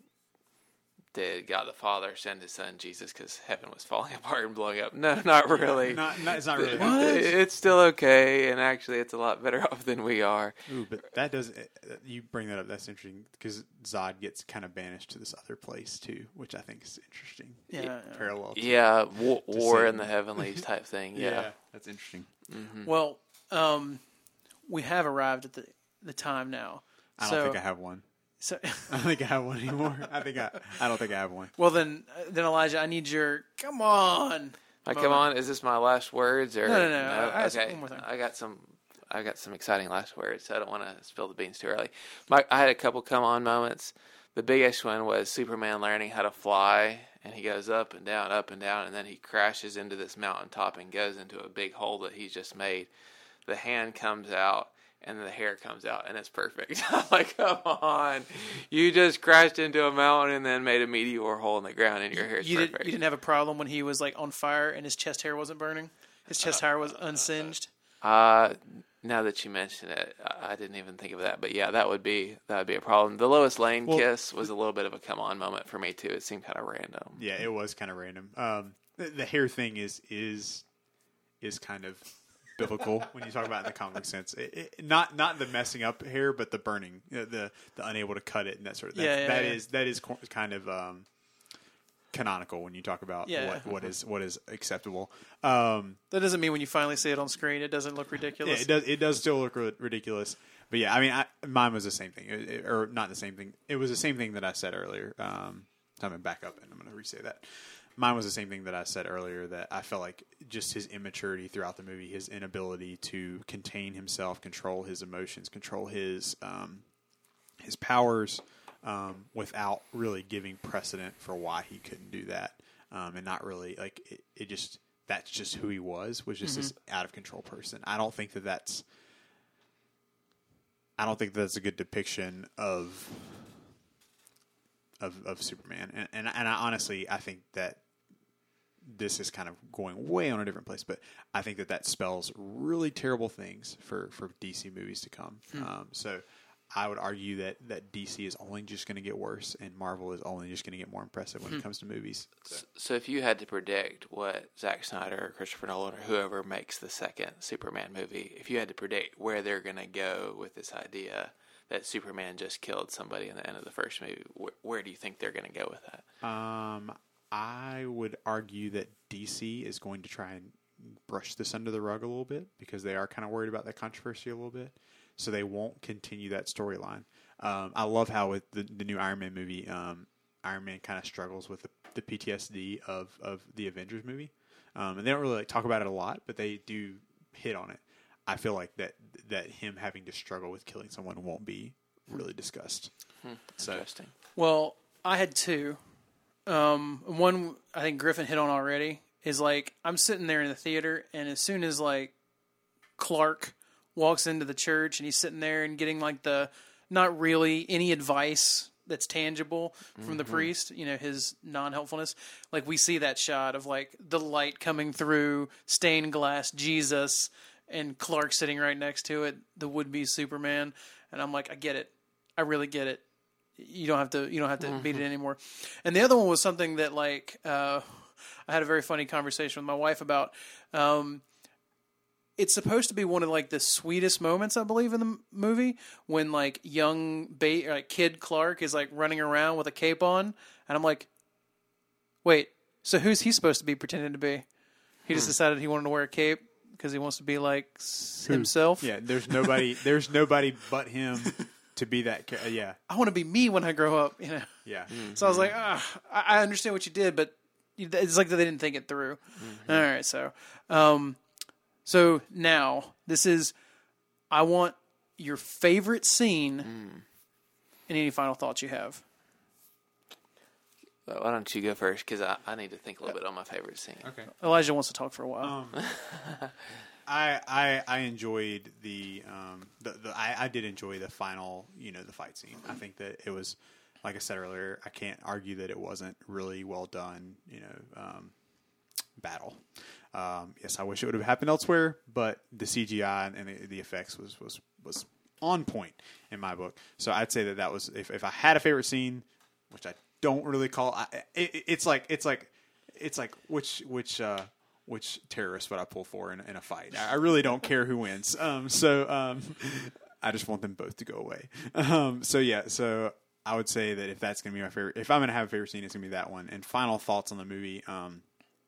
S3: did God the Father send His Son Jesus because heaven was falling apart and blowing up? No, not really.
S2: Yeah, not, not, it's not really.
S3: It's still okay, and actually, it's a lot better off than we are.
S2: Ooh, but that does. You bring that up. That's interesting because Zod gets kind of banished to this other place too, which I think is interesting.
S1: Yeah, yeah.
S2: Parallel. To,
S3: yeah, war, war in the heavenlies type thing. Yeah,
S2: yeah that's interesting.
S1: Mm-hmm. Well, um, we have arrived at the the time now.
S2: I don't
S1: so,
S2: think I have one.
S1: So
S2: I don't think I have one anymore. I think I. I don't think I have one.
S1: Well, then, then Elijah, I need your. Come on.
S3: I come on. Is this my last words or
S1: No, no, no. I- I-
S3: okay,
S1: one more thing.
S3: I got some. I got some exciting last words. So I don't want to spill the beans too early. My, I had a couple come on moments. The biggest one was Superman learning how to fly, and he goes up and down, up and down, and then he crashes into this mountaintop and goes into a big hole that he's just made. The hand comes out, and the hair comes out, and it's perfect. I'm like, come on. You just crashed into a mountain and then made a meteor hole in the ground, and your hair's
S1: You,
S3: perfect.
S1: did, you didn't have a problem when he was like on fire and his chest hair wasn't burning? His chest hair was unsinged?
S3: Uh, now that you mention it, I I didn't even think of that. But yeah, that would be that would be a problem. The Lois Lane
S2: Well-
S3: kiss was a little bit of a come on moment for me too. It seemed kind of random.
S2: Yeah, it was kind of random. Um, the, the hair thing is is is kind of biblical when you talk about it in the comic sense. It, it, not not the messing up hair, but the burning, uh, the the unable to cut it and that sort of thing.
S1: Yeah, yeah,
S2: that
S1: yeah.
S2: is that is co- kind of um, canonical when you talk about
S1: Yeah.
S2: what, what is what is acceptable. Um,
S1: That doesn't mean when you finally see it on screen, it doesn't look ridiculous.
S2: Yeah, it does. It does still look ri- ridiculous, but yeah, I mean, I, mine was the same thing, It- it- or not the same thing. It was the same thing that I said earlier. Um, I'm gonna back up and I'm gonna re-say that. Mine was the same thing that I said earlier. That I felt like just his immaturity throughout the movie, his inability to contain himself, control his emotions, control his um, his powers, um, without really giving precedent for why he couldn't do that, um, and not really like it, it just. That's just who he was, was just this out of control person. I don't think that that's, I don't think that's a good depiction of, of, of Superman. And, and, and I honestly, I think that this is kind of going way on a different place, but I think that that spells really terrible things for, for D C movies to come.
S1: Hmm.
S2: Um, so I would argue that, that D C is only just going to get worse and Marvel is only just going to get more impressive when
S1: Hmm.
S2: it comes to movies. So.
S3: So if you had to predict what Zack Snyder or Christopher Nolan or whoever makes the second Superman movie, if you had to predict where they're going to go with this idea that Superman just killed somebody in the end of the first movie, wh- where do you think they're going to go with that?
S2: Um, I would argue that D C is going to try and brush this under the rug a little bit because they are kind of worried about that controversy a little bit. So they won't continue that storyline. Um, I love how with the, the new Iron Man movie, um, Iron Man kind of struggles with the, the P T S D of, of the Avengers movie. Um, and they don't really like, talk about it a lot, but they do hit on it. I feel like that that him having to struggle with killing someone won't be really discussed.
S3: Hmm,
S2: So-
S3: interesting.
S1: Well, I had two. Um, one I think Griffin hit on already is like I'm sitting there in the theater, and as soon as like Clark walks into the church and he's sitting there and getting like the not really any advice that's tangible from the priest, you know, his non-helpfulness. Like we see that shot of like the light coming through stained glass Jesus and Clark sitting right next to it, the would-be Superman, and I'm like, I get it. I really get it. You don't have to. You don't have to beat it anymore. And the other one was something that, like, uh, I had a very funny conversation with my wife about. Um, it's supposed to be one of like the sweetest moments, I believe, in the m- movie when like young ba- like kid Clark is like running around with a cape on, and I'm like, wait, so who's he supposed to be pretending to be? He just decided he wanted to wear a cape because he wants to be like s- himself.
S2: Yeah, there's nobody. There's nobody but him to be that. Ca- yeah,
S1: I want to be me when I grow up, you know.
S2: yeah.
S1: So I was like, ah, I I understand what you did, but you- it's like that they didn't think it through. All right, so, um, so now this is, I want your favorite scene, and any final thoughts you have.
S3: Well, why don't you go first? Because I, I need to think a little bit on my favorite scene.
S2: Okay.
S1: Elijah wants to talk for a while.
S2: Um, I, I I enjoyed the um the, the I, I did enjoy the final, you know, the fight scene. I think that it was, like I said earlier, I can't argue that it wasn't really well done, you know, um, battle. Um, yes, I wish it would have happened elsewhere, but the C G I and the, the effects was, was was on point in my book. So I'd say that that was, if if I had a favorite scene, which I don't really call, I, it, it's like it's like it's like which which. Uh, Which terrorist would I pull for in, in a fight? I really don't care who wins. Um, so um, I just want them both to go away. Um, so yeah, so I would say that if that's going to be my favorite, if I'm going to have a favorite scene, it's going to be that one. And final thoughts on the movie. Um,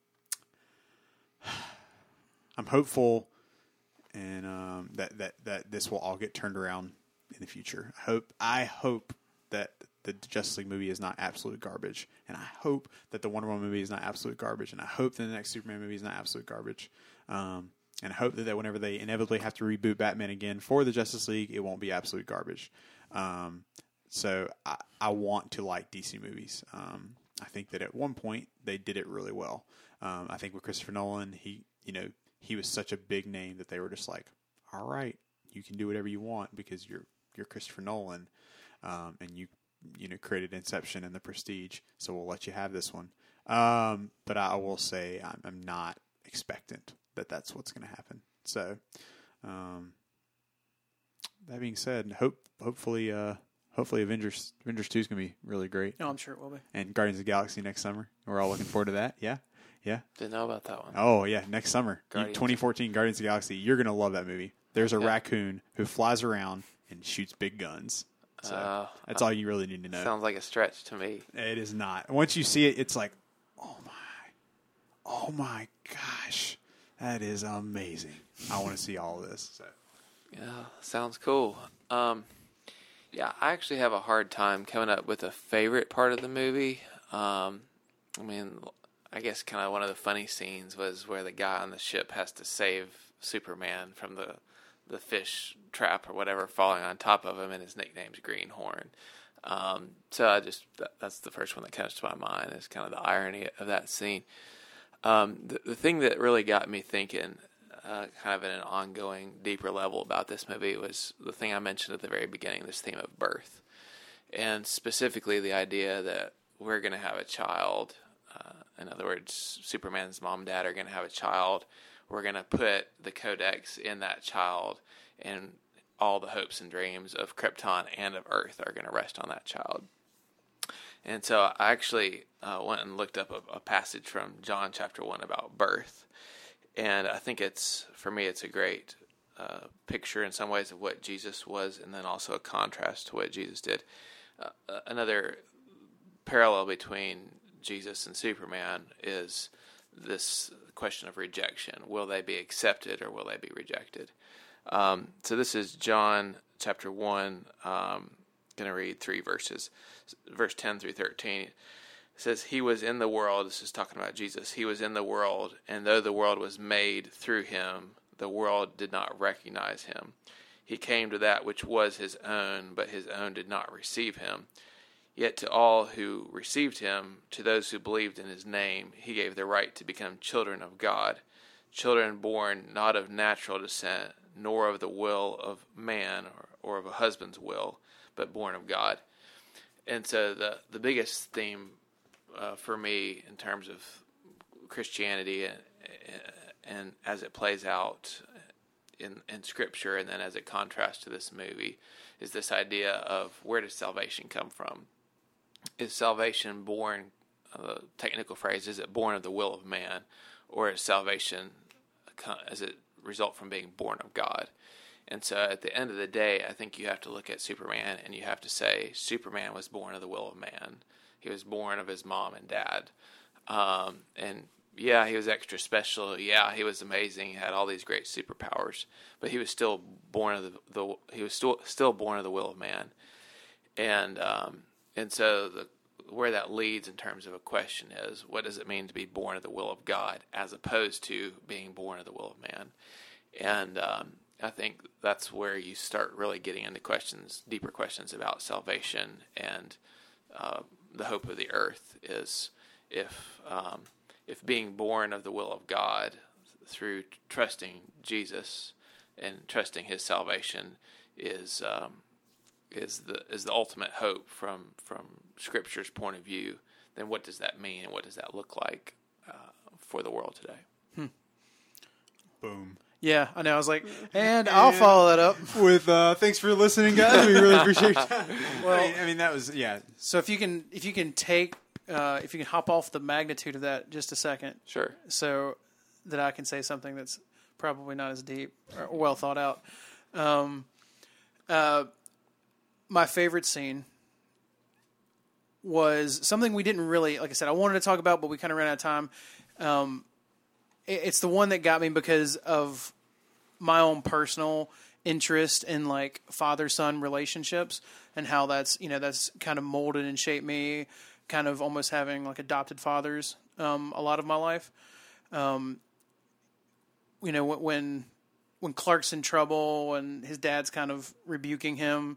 S2: I'm hopeful, and um, that that that this will all get turned around in the future. I hope I hope that the Justice League movie is not absolute garbage, and I hope that the Wonder Woman movie is not absolute garbage, and I hope that the next Superman movie is not absolute garbage. Um, and I hope that, that whenever they inevitably have to reboot Batman again for the Justice League, it won't be absolute garbage. Um, so I, I want to like D C movies. Um, I think that at one point they did it really well. Um, I think with Christopher Nolan, he, you know, he was such a big name that they were just like, all right, you can do whatever you want because you're you're Christopher Nolan, um, and you you know created Inception and The Prestige, so we'll let you have this one. Um, but I will say I'm, I'm not expectant that that's what's going to happen. So, um, that being said, hope hopefully uh, hopefully Avengers Avengers two is going to be really great.
S1: No, I'm sure it will be.
S2: And Guardians of the Galaxy next summer. We're all looking forward to that. Yeah. Yeah.
S3: Didn't know about that one.
S2: Oh, yeah. Next summer.
S3: Guardians.
S2: twenty fourteen Guardians of the Galaxy. You're going to love that movie. There's a
S3: Okay.
S2: raccoon who flies around and shoots big guns. So
S3: Uh,
S2: that's all you really need to know.
S3: Sounds like a stretch to me.
S2: It is not. Once you see it, it's like, oh my, oh my gosh, that is amazing. I want to see all of this. So.
S3: Yeah, sounds cool. Um, yeah, I actually have a hard time coming up with a favorite part of the movie. Um, I mean, I guess kind of one of the funny scenes was where the guy on the ship has to save Superman from the the fish trap or whatever falling on top of him, and his nickname's Greenhorn. Um, so I just that, that's the first one that comes to my mind is kind of the irony of that scene. Um, the, the thing that really got me thinking, uh, kind of at an ongoing, deeper level about this movie was the thing I mentioned at the very beginning, this theme of birth, and specifically the idea that we're going to have a child. Uh, in other words, Superman's mom and dad are going to have a child. We're going to put the codex in that child, and all the hopes and dreams of Krypton and of Earth are going to rest on that child. And so I actually uh, went and looked up a, a passage from John chapter one about birth. And I think it's, for me, it's a great uh, picture in some ways of what Jesus was, and then also a contrast to what Jesus did. Uh, another parallel between Jesus and Superman is this question of rejection. Will they be accepted or will they be rejected? Um, so this is John chapter one. Um, going to read three verses. Verse ten through thirteen. It says, He was in the world. This is talking about Jesus. He was in the world, and though the world was made through him, the world did not recognize him. He came to that which was his own, but his own did not receive him. Yet to all who received him, to those who believed in his name, he gave the right to become children of God, children born not of natural descent, nor of the will of man or, or of a husband's will, but born of God. And so the, the biggest theme uh, for me in terms of Christianity and, and as it plays out in, in Scripture and then as it contrasts to this movie is this idea of where does salvation come from? Is salvation born, uh, technical phrase, is it born of the will of man, or is salvation, does it result from being born of God? And so at the end of the day, I think you have to look at Superman and you have to say, Superman was born of the will of man. He was born of his mom and dad. Um, and yeah, he was extra special. Yeah, he was amazing. He had all these great superpowers, but he was still born of the, the he was still, still born of the will of man. And, um, And so the, where that leads in terms of a question is, what does it mean to be born of the will of God as opposed to being born of the will of man? And um, I think that's where you start really getting into questions, deeper questions about salvation and uh, the hope of the earth is if um, if being born of the will of God through trusting Jesus and trusting his salvation is um, is the is the ultimate hope from from Scripture's point of view, then what does that mean and what does that look like uh, for the world today?
S1: Hmm.
S2: Boom.
S1: Yeah, I know. I was like, and I'll follow that up.
S2: With uh, thanks for listening, guys. We really appreciate it.
S1: Well,
S2: I mean, I mean, that was yeah.
S1: So if you can, if you can take, uh, if you can hop off the magnitude of that just a second,
S3: Sure.
S1: so that I can say something that's probably not as deep or well thought out. Um, uh, my favorite scene was something we didn't really, like I said, I wanted to talk about, but we kind of ran out of time. Um, it, it's the one that got me because of my own personal interest in like father-son relationships and how that's, you know, that's kind of molded and shaped me, kind of almost having like adopted fathers um, a lot of my life. Um, you know, when when Clark's in trouble and his dad's kind of rebuking him,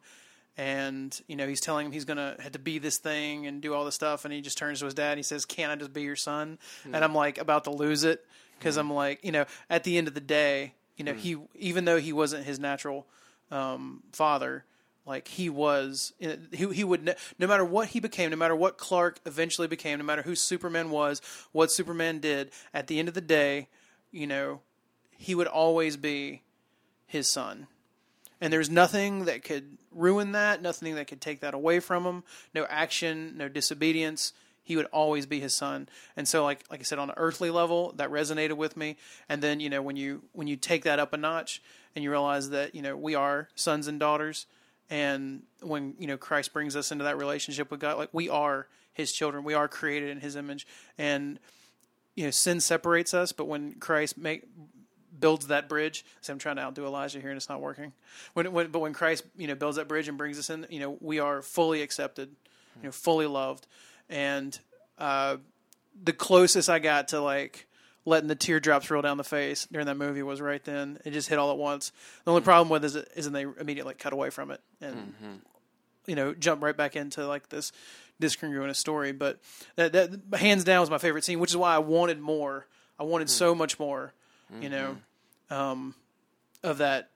S1: and you know he's telling him he's gonna have to be this thing and do all this stuff, and he just turns to his dad and he says, "Can't I just be your son?" Mm. And I'm like about to lose it because mm. I'm like, you know, at the end of the day, you know, mm. he even though he wasn't his natural um, father, like he was, he he would no matter what he became, no matter what Clark eventually became, no matter who Superman was, what Superman did, at the end of the day, you know, he would always be his son. And there's nothing that could ruin that, nothing that could take that away from him, no action, no disobedience. He would always be his son. And so, like like I said, on an earthly level, that resonated with me. And then, you know, when you when you take that up a notch and you realize that, you know, we are sons and daughters, and when, you know, Christ brings us into that relationship with God, like we are his children, we are created in his image. And, you know, sin separates us, but when Christ make builds that bridge. So I'm trying to outdo Elijah here, and it's not working. When, when, but when Christ, you know, builds that bridge and brings us in, you know, we are fully accepted, you know, fully loved. And uh, the closest I got to like letting the teardrops roll down the face during that movie was right then. It just hit all at once. The only problem with it is, isn't they immediately cut away from it and mm-hmm. you know jump right back into like this discongruous story. But that, that hands down was my favorite scene, which is why I wanted more. I wanted mm-hmm. so much more. You know, um, of that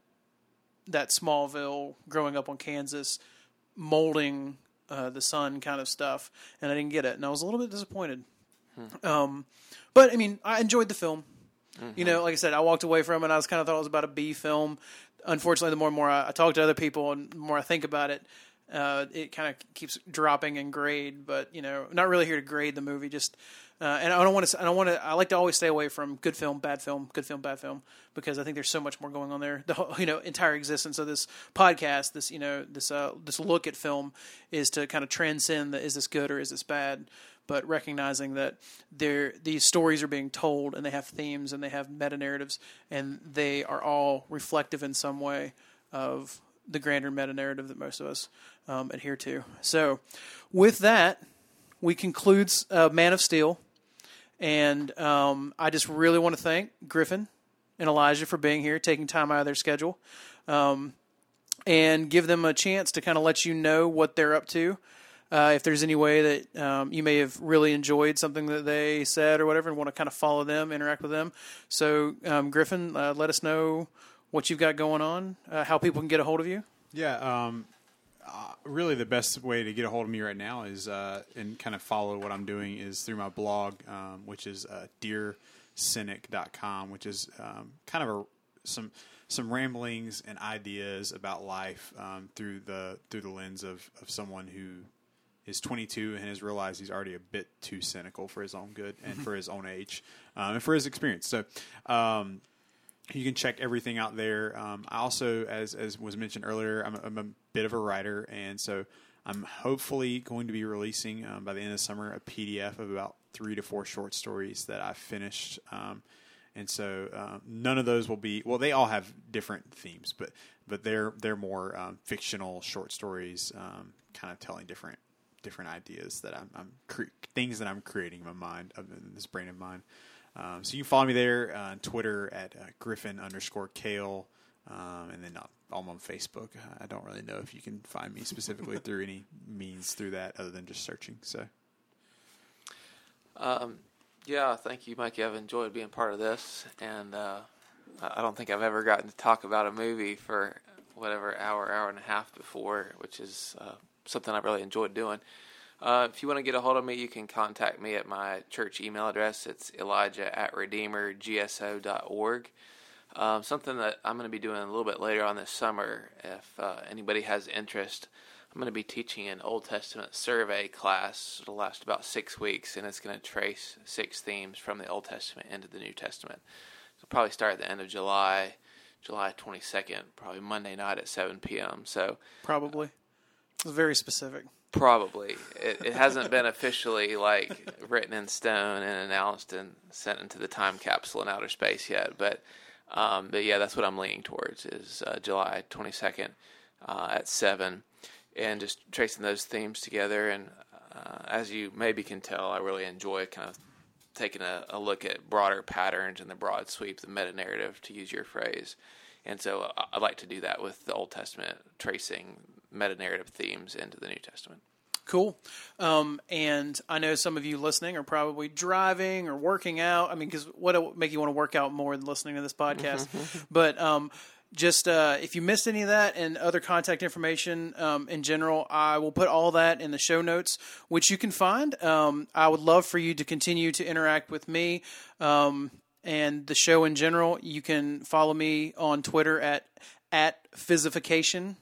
S1: that Smallville, growing up on Kansas, molding uh, the sun kind of stuff, and I didn't get it, and I was a little bit disappointed. Hmm. Um, but I mean, I enjoyed the film. Mm-hmm. You know, like I said, I walked away from it, and I was kind of thought it was about a B film. Unfortunately, the more and more I, I talk to other people, and the more I think about it, uh, it kind of keeps dropping in grade. But you know, not really here to grade the movie, just. Uh, and I don't want to. I don't want to. I like to always stay away from good film, bad film, good film, bad film, because I think there's so much more going on there. The whole, you know, entire existence of this podcast, this you know, this uh, this look at film, is to kind of transcend the is this good or is this bad, but recognizing that there these stories are being told and they have themes and they have meta narratives and they are all reflective in some way of the grander meta narrative that most of us um, adhere to. So, with that, we conclude uh, Man of Steel. And um, I just really want to thank Griffin and Elijah for being here, taking time out of their schedule, um, and give them a chance to kind of let you know what they're up to. Uh, if there's any way that um, you may have really enjoyed something that they said or whatever and want to kind of follow them, interact with them. So, um, Griffin, uh, let us know what you've got going on, uh, how people can get a hold of you.
S2: Yeah, um, Uh, really, the best way to get a hold of me right now is uh, and kind of follow what I'm doing is through my blog, um, which is uh, dear cynic dot com, which is um, kind of a, some some ramblings and ideas about life um, through the through the lens of, of someone who is twenty-two and has realized he's already a bit too cynical for his own good and for his own age um, and for his experience. So. Um, You can check everything out there. Um, I also, as as was mentioned earlier, I'm a, I'm a bit of a writer, and so I'm hopefully going to be releasing um, by the end of the summer a P D F of about three to four short stories that I've finished. Um, and so um, none of those will be well. They all have different themes, but but they're they're more um, fictional short stories, um, kind of telling different different ideas that I'm, I'm cre- things that I'm creating in my mind, in this brain of mine. Um, so you can follow me there uh, on Twitter at uh, Griffin underscore Kale, um, and then uh, I'm on Facebook. I don't really know if you can find me specifically through any means through that other than just searching. So,
S3: um, yeah, thank you, Mikey. I've enjoyed being part of this, and uh, I don't think I've ever gotten to talk about a movie for whatever hour, hour and a half before, which is uh, something I've really enjoyed doing. Uh, if you want to get a hold of me, you can contact me at my church email address. It's Elijah at redeemer g s o dot org. Um, something that I'm going to be doing a little bit later on this summer, if uh, anybody has interest, I'm going to be teaching an Old Testament survey class. It'll last about six weeks, and it's going to trace six themes from the Old Testament into the New Testament. It'll probably start at the end of July, July twenty-second, probably Monday night at seven p.m. So
S1: Probably. It's very specific.
S3: Probably. It, it hasn't been officially like written in stone and announced and sent into the time capsule in outer space yet. But Um, but yeah, that's what I'm leaning towards is uh, July twenty-second uh, at seven, and just tracing those themes together. And uh, as you maybe can tell, I really enjoy kind of taking a, a look at broader patterns and the broad sweep, the meta-narrative, to use your phrase. And so I- I'd like to do that with the Old Testament, tracing meta-narrative themes into the New Testament.
S1: Cool. Um, and I know some of you listening are probably driving or working out. I mean, because what would make you want to work out more than listening to this podcast? But um, just uh, if you missed any of that and other contact information um, in general, I will put all that in the show notes, which you can find. Um, I would love for you to continue to interact with me um, and the show in general. You can follow me on Twitter at at Physification.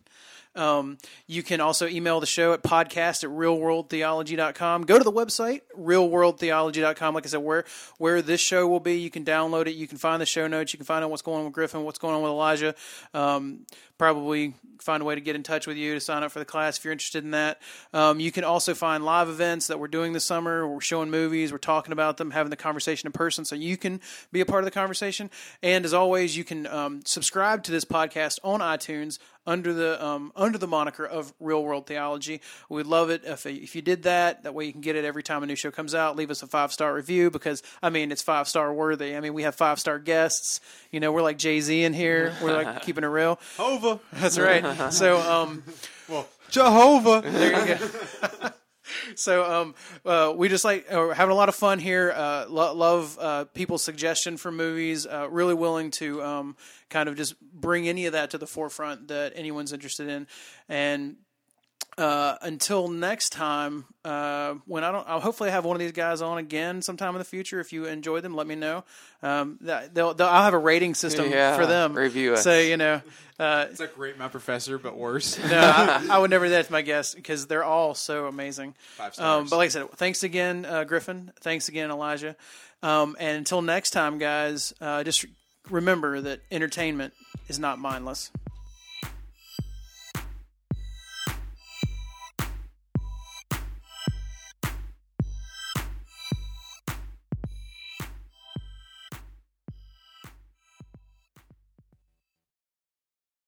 S1: Um, you can also email the show at podcast at real world theology dot com. Go to the website, real world theology dot com. Like I said, where where this show will be, you can download it. You can find the show notes. You can find out what's going on with Griffin, what's going on with Elijah. Um, probably find a way to get in touch with you to sign up for the class if you're interested in that. Um, you can also find live events that we're doing this summer. We're showing movies. We're talking about them, having the conversation in person, so you can be a part of the conversation. And as always, you can um, subscribe to this podcast on iTunes under the um, under the moniker of Real World Theology. We'd love it if if you did that. That way you can get it every time a new show comes out. Leave us a five-star review because, I mean, it's five-star worthy. I mean, we have five-star guests. You know, we're like Jay-Z in here. We're like keeping it real.
S2: Hova.
S1: That's right. So, um,
S2: Well, Jehovah.
S1: there you go. So um, uh, we just like uh, having a lot of fun here. Uh, lo- love uh, people's suggestion for movies. Uh, really willing to um, kind of just bring any of that to the forefront that anyone's interested in. And uh, until next time, uh, when I don't, I'll hopefully have one of these guys on again sometime in the future. If you enjoy them, let me know. Um, that, they'll, they'll, I'll have a rating system
S3: Yeah,
S1: for them.
S3: review us.
S1: So you know. Uh,
S2: It's like Rate My Professor, but worse.
S1: no, I, I would never do that to my guests because they're all so amazing.
S2: Five stars.
S1: Um, but like I said, thanks again, uh, Griffin. Thanks again, Elijah. Um, and until next time, guys, uh, just remember that entertainment is not mindless.